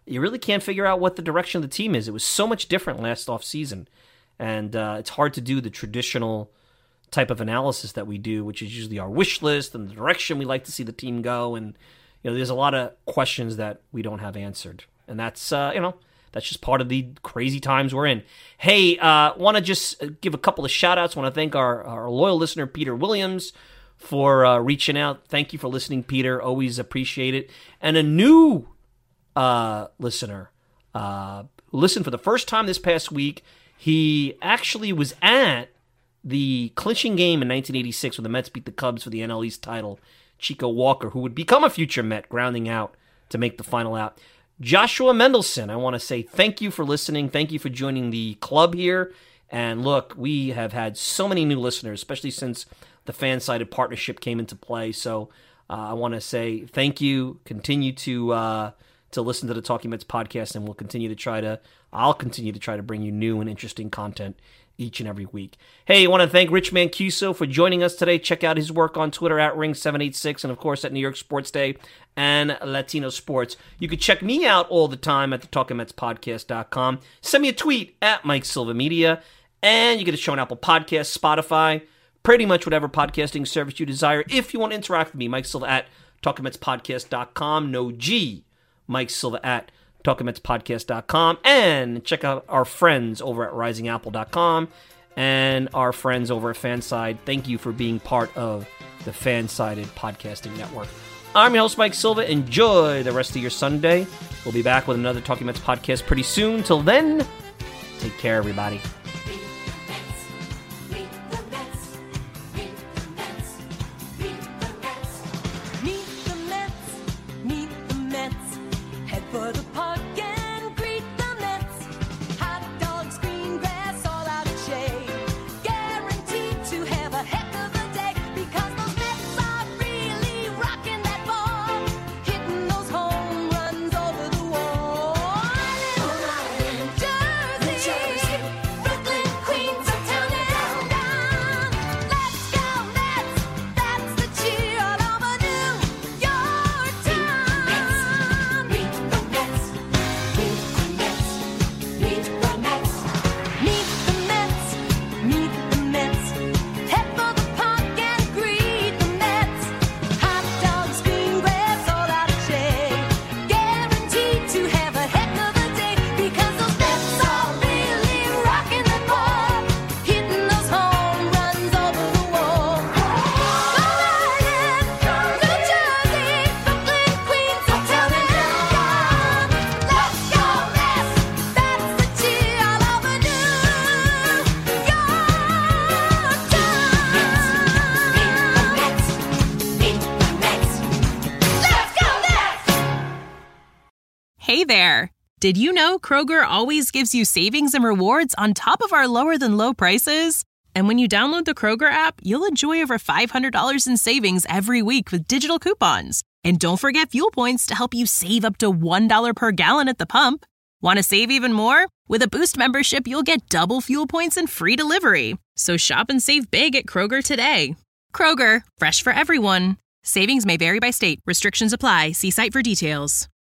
you really can't figure out what the direction of the team is. It was so much different last offseason, and it's hard to do the traditional type of analysis that we do, which is usually our wish list and the direction we like to see the team go. And there's a lot of questions that we don't have answered, and that's that's just part of the crazy times we're in. Hey, want to just give a couple of shout-outs. Want to thank our loyal listener, Peter Williams, for reaching out. Thank you for listening, Peter. Always appreciate it. And a new listener who listened for the first time this past week. He actually was at the clinching game in 1986 when the Mets beat the Cubs for the NL East title. Chico Walker, who would become a future Met, grounding out to make the final out. Joshua Mendelson, I want to say thank you for listening. Thank you for joining the club here. And look, we have had so many new listeners, especially since the fan-sided partnership came into play. So I want to say thank you. Continue to listen to the Talking Mets podcast, and I'll continue to try to bring you new and interesting content each and every week. Hey, I want to thank Rich Mancuso for joining us today. Check out his work on Twitter at Ring786 and, of course, at New York Sports Day and Latino Sports. You can check me out all the time at the TalkingMetsPodcast.com. Send me a tweet at Mike Silva Media, and you get a show on Apple Podcasts, Spotify, pretty much whatever podcasting service you desire. If you want to interact with me, Mike Silva at TalkingMetsPodcast.com. No G. Mike Silva at TalkingMetsPodcast.com, and check out our friends over at RisingApple.com and our friends over at Fanside. Thank you for being part of the Fansided Podcasting Network. I'm your host, Mike Silva. Enjoy the rest of your Sunday. We'll be back with another Talking Mets podcast pretty soon. Till then, take care, everybody. Hey there! Did you know Kroger always gives you savings and rewards on top of our lower-than-low prices? And when you download the Kroger app, you'll enjoy over $500 in savings every week with digital coupons. And don't forget fuel points to help you save up to $1 per gallon at the pump. Want to save even more? With a Boost membership, you'll get double fuel points and free delivery. So shop and save big at Kroger today. Kroger, fresh for everyone. Savings may vary by state. Restrictions apply. See site for details.